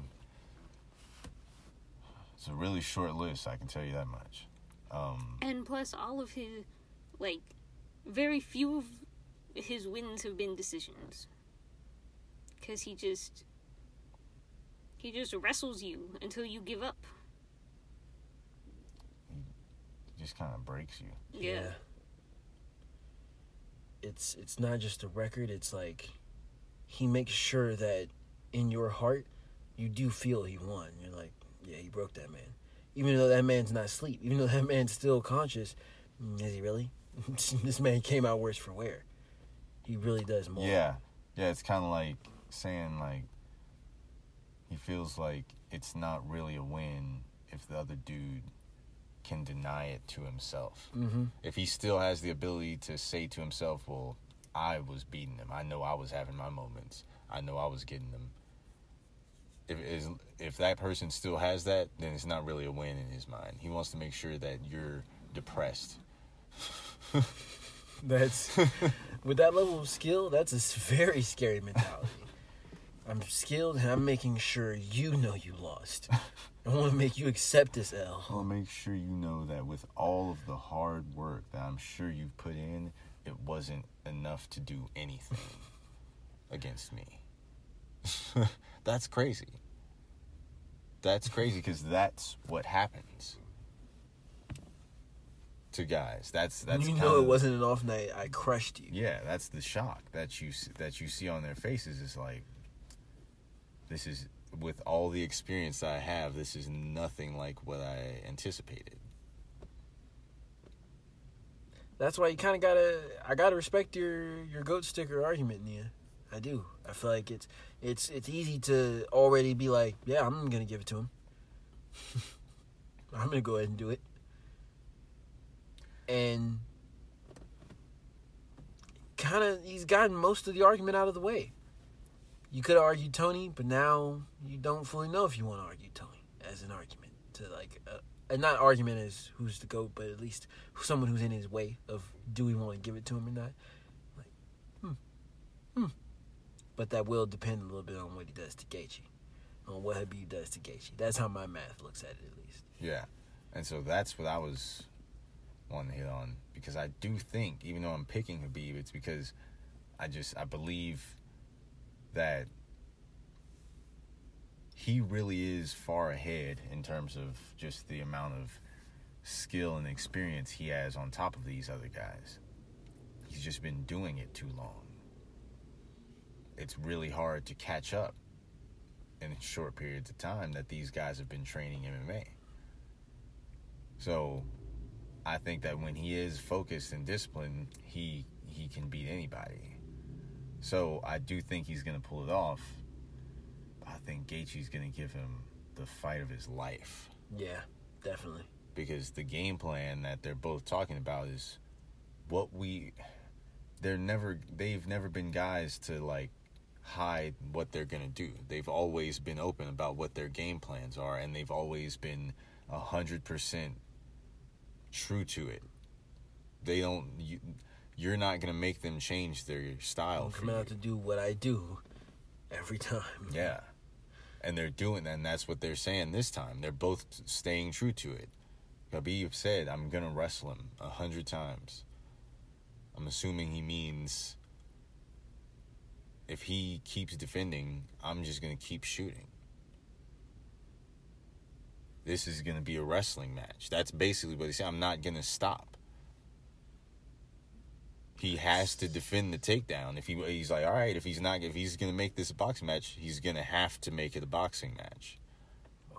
[SPEAKER 2] it's a really short list, I can tell you that much. Um,
[SPEAKER 3] And plus, all of his, like, very few of his wins have been decisions. Because he just, he just wrestles you until you give up.
[SPEAKER 2] it just kind of breaks you.
[SPEAKER 3] Yeah.
[SPEAKER 1] It's it's not just a record. It's like he makes sure that in your heart you do feel he won. You're like, yeah, he broke that man. Even though that man's not asleep, even though that man's still conscious, mm, is he really? This man came out worse for wear. He really does more.
[SPEAKER 2] Yeah, yeah, it's kind of like saying, like, he feels like it's not really a win if the other dude can deny it to himself.
[SPEAKER 1] Mm-hmm.
[SPEAKER 2] If he still has the ability to say to himself, well, I was beating him. I know I was having my moments. I know I was getting them. If is if that person still has that, then it's not really a win in his mind. He wants to make sure that you're depressed.
[SPEAKER 1] That's with that level of skill. That's a s- very scary mentality. I'm skilled, and I'm making sure you know you lost. I want to make you accept this L.
[SPEAKER 2] I'll make sure you know that with all of the hard work that I'm sure you've put in, it wasn't enough to do anything against me. That's crazy. That's crazy, because that's what happens. to guys. That's that's
[SPEAKER 1] you
[SPEAKER 2] kind
[SPEAKER 1] know
[SPEAKER 2] of,
[SPEAKER 1] it wasn't an off night. I crushed you.
[SPEAKER 2] Yeah, that's the shock that you s- that you see on their faces. Is like, this is, with all the experience I have, this is nothing like what I anticipated.
[SPEAKER 1] That's why you kind of gotta. I gotta respect your your goat sticker argument, Nia. I do. I feel like it's it's it's easy to already be like, yeah, I'm gonna give it to him. I'm gonna go ahead and do it. And kind of, he's gotten most of the argument out of the way. You could have argued Tony, but now you don't fully know if you want to argue Tony as an argument to like. Uh, And not argument as who's the GOAT, but at least someone who's in his way of do we want to give it to him or not. Like, hmm, hmm. But that will depend a little bit on what he does to Gaethje, on what Habib does to Gaethje. That's how my math looks at it, at least.
[SPEAKER 2] Yeah, and so that's what I was wanting to hit on, because I do think, even though I'm picking Habib, it's because I just I believe that he really is far ahead in terms of just the amount of skill and experience he has on top of these other guys. He's just been doing it too long. It's really hard to catch up in short periods of time that these guys have been training M M A. So I think that when he is focused and disciplined, he he can beat anybody. So I do think he's going to pull it off. I think Gaethje's going to give him the fight of his life.
[SPEAKER 1] Yeah, definitely.
[SPEAKER 2] Because the game plan that they're both talking about is what we... They're never... They've never been guys to, like, hide what they're going to do. They've always been open about what their game plans are, and they've always been one hundred percent true to it. They don't... You, you're not going to make them change their style for
[SPEAKER 1] I'm
[SPEAKER 2] you.
[SPEAKER 1] out to do what I do every time.
[SPEAKER 2] Yeah. And they're doing that, and that's what they're saying this time. They're both staying true to it. Khabib said, I'm going to wrestle him a hundred times. I'm assuming he means if he keeps defending, I'm just going to keep shooting. This is going to be a wrestling match. That's basically what he said. I'm not going to stop. He has to defend the takedown. If he he's like, all right, if he's not, if he's gonna make this a boxing match, he's gonna have to make it a boxing match.
[SPEAKER 1] Wow.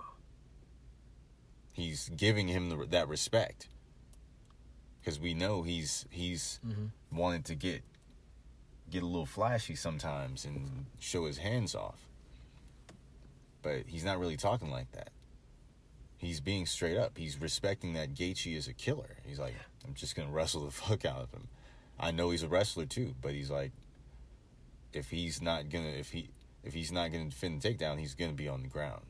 [SPEAKER 2] He's giving him the, that respect, because we know he's he's
[SPEAKER 1] mm-hmm.
[SPEAKER 2] wanted to get get a little flashy sometimes and show his hands off, but he's not really talking like that. He's being straight up. He's respecting that Gaethje is a killer. He's like, I'm just gonna wrestle the fuck out of him. I know he's a wrestler too, but he's like, if he's not gonna, if he, if he's not gonna defend the takedown, he's gonna be on the ground.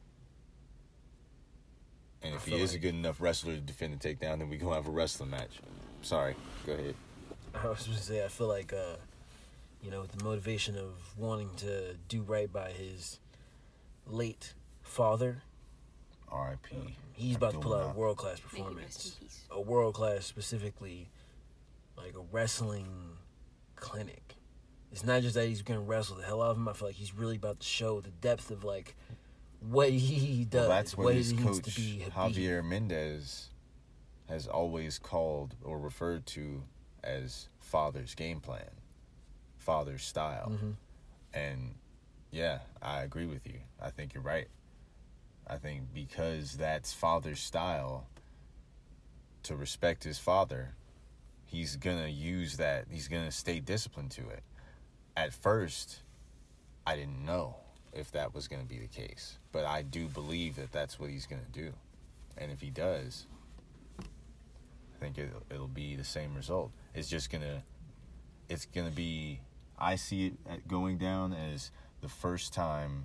[SPEAKER 2] And if he is like a good enough wrestler to defend the takedown, then we gonna have a wrestling match. Sorry, go ahead.
[SPEAKER 1] I was going to say, I feel like, uh, you know, with the motivation of wanting to do right by his late father,
[SPEAKER 2] R I P
[SPEAKER 1] he's about to pull out a world class performance, a world class specifically. Like a wrestling clinic. It's not just that he's going to wrestle the hell out of him. I feel like he's really about to show the depth of like what he does.
[SPEAKER 2] Well, that's what,
[SPEAKER 1] what
[SPEAKER 2] his
[SPEAKER 1] he
[SPEAKER 2] coach
[SPEAKER 1] to be
[SPEAKER 2] Javier Mendez has always called or referred to as father's game plan, father's style.
[SPEAKER 1] Mm-hmm.
[SPEAKER 2] And yeah, I agree with you. I think you're right. I think because that's father's style, to respect his father, he's going to use that. He's going to stay disciplined to it. At first, I didn't know if that was going to be the case. But I do believe that that's what he's going to do. And if he does, I think it'll, it'll be the same result. It's just going to, it's going to be, I see it going down as the first time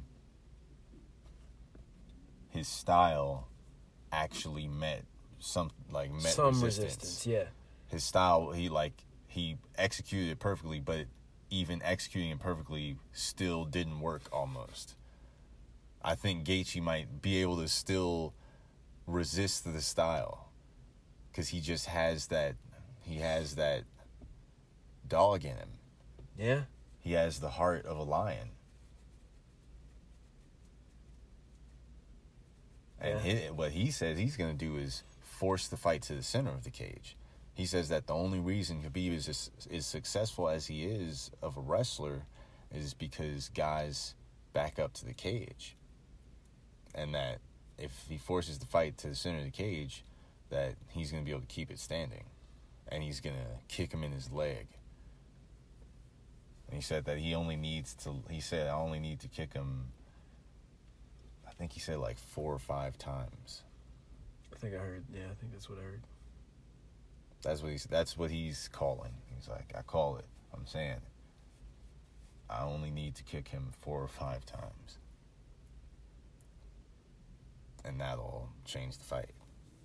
[SPEAKER 2] his style actually met some, like, met
[SPEAKER 1] some
[SPEAKER 2] resistance.
[SPEAKER 1] resistance. Yeah.
[SPEAKER 2] His style, he like he executed it perfectly, but even executing it perfectly still didn't work almost. I think Gaethje might be able to still resist the style because he just has that he has that dog in him.
[SPEAKER 1] Yeah.
[SPEAKER 2] He has the heart of a lion. And
[SPEAKER 1] Yeah.
[SPEAKER 2] he, what he says he's going to do is force the fight to the center of the cage. He says that the only reason Khabib is as, is successful as he is of a wrestler is because guys back up to the cage. And that if he forces the fight to the center of the cage, that he's going to be able to keep it standing. And he's going to kick him in his leg. And he said that he only needs to, he said, I only need to kick him, I think he said like four or five times.
[SPEAKER 1] I think I heard, yeah, I think that's what I heard.
[SPEAKER 2] That's what he's, that's what he's calling. He's like, I call it. I'm saying it. I only need to kick him four or five times. And that'll change the fight.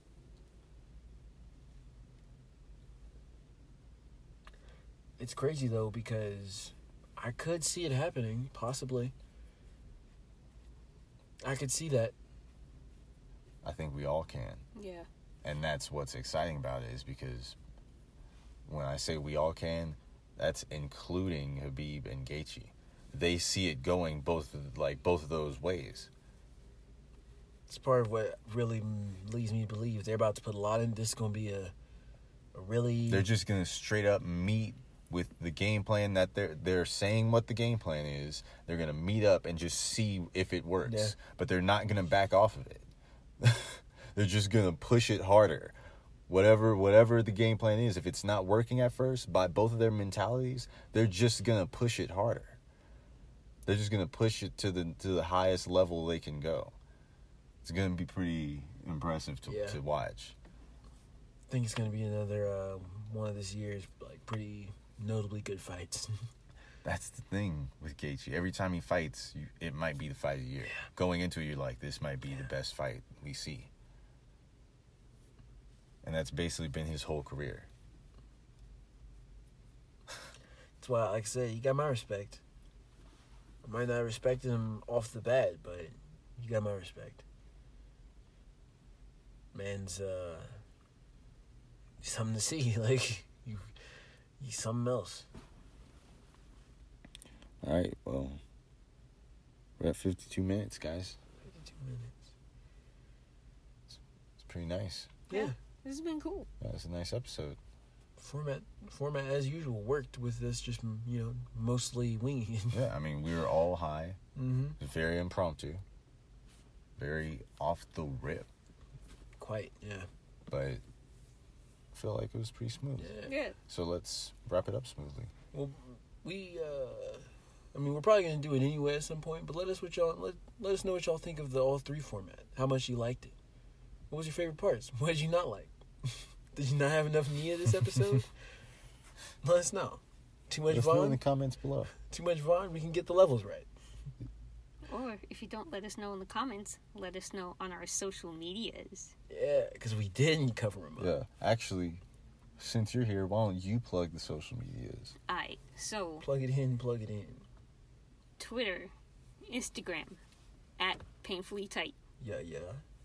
[SPEAKER 1] It's crazy, though, because I could see it happening, possibly. I could see that.
[SPEAKER 2] I think we all can.
[SPEAKER 3] Yeah.
[SPEAKER 2] And that's what's exciting about it, is because when I say we all can, that's including Khabib and Gaethje. They see it going both of, like both of those ways.
[SPEAKER 1] It's part of what really leads me to believe they're about to put a lot in. This is going to be a, a really...
[SPEAKER 2] They're just going to straight up meet with the game plan that they're they're saying what the game plan is. They're going to meet up and just see if it works.
[SPEAKER 1] Yeah.
[SPEAKER 2] But they're not going to back off of it. They're just going to push it harder. Whatever whatever the game plan is, if it's not working at first, by both of their mentalities, they're just going to push it harder. They're just going to push it to the to the highest level they can go. It's going to be pretty impressive to
[SPEAKER 1] Yeah.
[SPEAKER 2] to watch.
[SPEAKER 1] I think it's going to be another uh, one of this year's like pretty notably good fights.
[SPEAKER 2] That's the thing with Gaethje. Every time he fights, you, it might be the fight of the year.
[SPEAKER 1] Yeah.
[SPEAKER 2] Going into it, you're like, this might be
[SPEAKER 1] Yeah.
[SPEAKER 2] the best fight we see. And that's basically been his whole career.
[SPEAKER 1] That's why, like I said, you got my respect. I might not have respected him off the bat, but you got my respect. Man's uh, something to see. Like you, he's something else.
[SPEAKER 2] All right, well, we're at fifty-two minutes, guys.
[SPEAKER 1] Fifty-two minutes.
[SPEAKER 2] It's pretty nice.
[SPEAKER 1] Yeah,
[SPEAKER 3] This has been cool.
[SPEAKER 2] Yeah, it's a nice episode.
[SPEAKER 1] format, format as usual worked with this. Just you know, mostly winging it.
[SPEAKER 2] Yeah, I mean, we were all high.
[SPEAKER 1] Mm-hmm.
[SPEAKER 2] It was very impromptu. Very off the rip.
[SPEAKER 1] Quite, yeah.
[SPEAKER 2] But I feel like it was pretty smooth.
[SPEAKER 1] Yeah.
[SPEAKER 3] Yeah.
[SPEAKER 2] So let's wrap it up smoothly.
[SPEAKER 1] Well, we, uh, I mean, we're probably gonna do it anyway at some point. But let us what y'all let let us know what y'all think of the all three format. How much you liked it. What was your favorite parts? What did you not like? Did you not have enough Nia this episode? Let us know. Too much
[SPEAKER 2] Let us know in
[SPEAKER 1] Vaughn.
[SPEAKER 2] the comments below.
[SPEAKER 1] Too much Vaughn. We can get the levels right.
[SPEAKER 3] Or if you don't let us know in the comments, let us know on our social medias.
[SPEAKER 1] Yeah, because we didn't cover them up.
[SPEAKER 2] Yeah, actually, since you're here, why don't you plug the social medias?
[SPEAKER 3] Alright, so
[SPEAKER 1] Plug it in. Plug it in.
[SPEAKER 3] Twitter, Instagram, at Painfully Tight.
[SPEAKER 1] Yeah, yeah.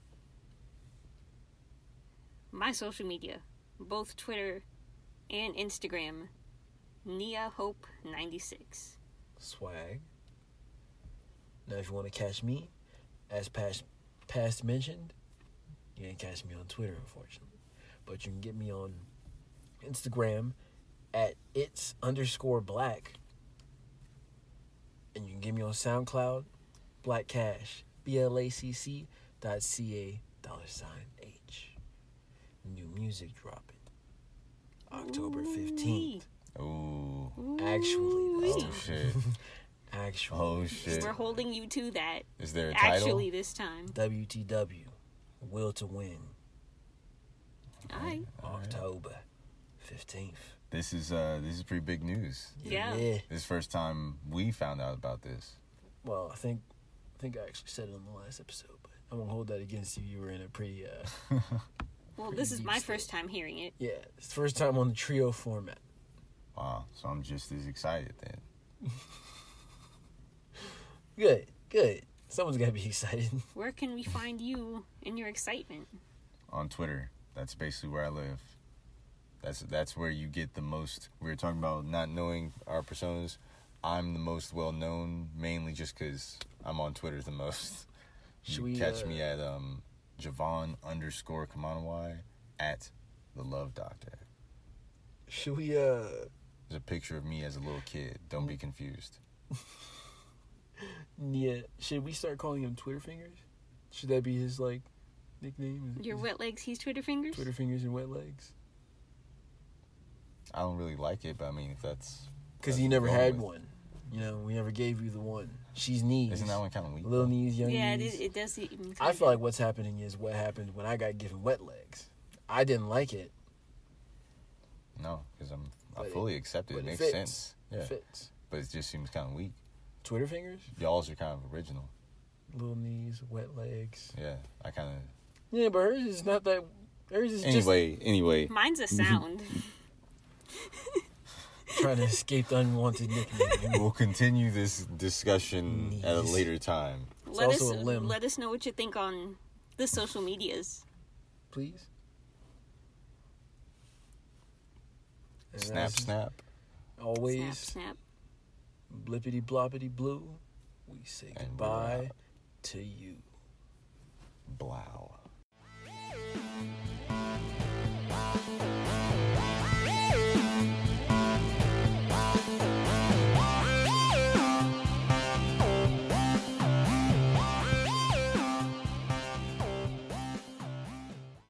[SPEAKER 3] My social media, both Twitter and Instagram, Nia Hope ninety-six.
[SPEAKER 1] Swag. Now, if you want to catch me, as past past mentioned, you ain't catch me on Twitter, unfortunately. But you can get me on Instagram at it's underscore black. And you can get me on SoundCloud, Black Cash, B L A C C dot C A dollar sign H. New music dropping October fifteenth.
[SPEAKER 2] Ooh.
[SPEAKER 1] Actually, this
[SPEAKER 2] Oh,
[SPEAKER 1] time.
[SPEAKER 2] shit.
[SPEAKER 1] Actually.
[SPEAKER 2] Oh, shit.
[SPEAKER 3] We're holding you to that.
[SPEAKER 2] Is there a title?
[SPEAKER 3] Actually, this time.
[SPEAKER 1] W T W. Will to Win.
[SPEAKER 3] Alright.
[SPEAKER 2] All right.
[SPEAKER 1] October fifteenth.
[SPEAKER 2] This is uh this is pretty big news.
[SPEAKER 3] Yeah.
[SPEAKER 1] Yeah.
[SPEAKER 2] This is the first time we found out about this.
[SPEAKER 1] Well, I think I think I actually said it on the last episode, but I won't hold that against you. You were in a pretty uh
[SPEAKER 3] Well, this is my
[SPEAKER 1] Pretty
[SPEAKER 3] first time hearing it.
[SPEAKER 1] yeah, it's the first time on the trio format.
[SPEAKER 2] Wow. So I'm just as excited then.
[SPEAKER 1] Good, good. Someone's gotta be excited.
[SPEAKER 3] Where can we find you in your excitement?
[SPEAKER 2] On Twitter. That's basically where I live. That's that's where you get the most. We were talking about not knowing our personas. I'm the most well known, mainly just because I'm on Twitter the most.
[SPEAKER 1] Should
[SPEAKER 2] You
[SPEAKER 1] we,
[SPEAKER 2] catch
[SPEAKER 1] uh,
[SPEAKER 2] me at um Javon underscore Kamanawai, at the Love Doctor.
[SPEAKER 1] Should we, uh...
[SPEAKER 2] There's a picture of me as a little kid. Don't be confused.
[SPEAKER 1] Yeah. Should we start calling him Twitter Fingers? Should that be his, like, nickname?
[SPEAKER 3] Your wet legs, he's Twitter Fingers?
[SPEAKER 1] Twitter Fingers and Wet Legs?
[SPEAKER 2] I don't really like it, but I mean, if that's...
[SPEAKER 1] Because you never had with. one. You know, we never gave you the one. She's knees.
[SPEAKER 2] Isn't that one kind of weak?
[SPEAKER 1] Little knees, young
[SPEAKER 3] yeah,
[SPEAKER 1] knees.
[SPEAKER 3] Yeah, it, it does seem
[SPEAKER 1] I feel like what's happening is what happened when I got given wet legs. I didn't like it.
[SPEAKER 2] No, because I'm I
[SPEAKER 1] But
[SPEAKER 2] fully
[SPEAKER 1] it,
[SPEAKER 2] accept it. It makes
[SPEAKER 1] fits.
[SPEAKER 2] sense. Yeah.
[SPEAKER 1] It fits.
[SPEAKER 2] But it just seems kind of weak.
[SPEAKER 1] Twitter Fingers?
[SPEAKER 2] Y'all's are kind of original.
[SPEAKER 1] Little knees, wet legs.
[SPEAKER 2] Yeah, I kind of...
[SPEAKER 1] Yeah, but hers is not that... Hers is
[SPEAKER 2] anyway,
[SPEAKER 1] just...
[SPEAKER 2] Anyway,
[SPEAKER 3] Mine's a sound.
[SPEAKER 1] Trying to escape the unwanted nickname.
[SPEAKER 2] We'll continue this discussion
[SPEAKER 1] Knees.
[SPEAKER 2] at a later time.
[SPEAKER 1] It's
[SPEAKER 3] let
[SPEAKER 1] also
[SPEAKER 3] us
[SPEAKER 1] a limb.
[SPEAKER 3] let us know what you think on the social medias.
[SPEAKER 1] Please. And
[SPEAKER 2] Snap,
[SPEAKER 1] as
[SPEAKER 2] snap.
[SPEAKER 1] Always.
[SPEAKER 3] Snap, snap.
[SPEAKER 1] Blippity bloppity blue. We say
[SPEAKER 2] And
[SPEAKER 1] goodbye
[SPEAKER 2] we're out.
[SPEAKER 1] to you.
[SPEAKER 2] Blow.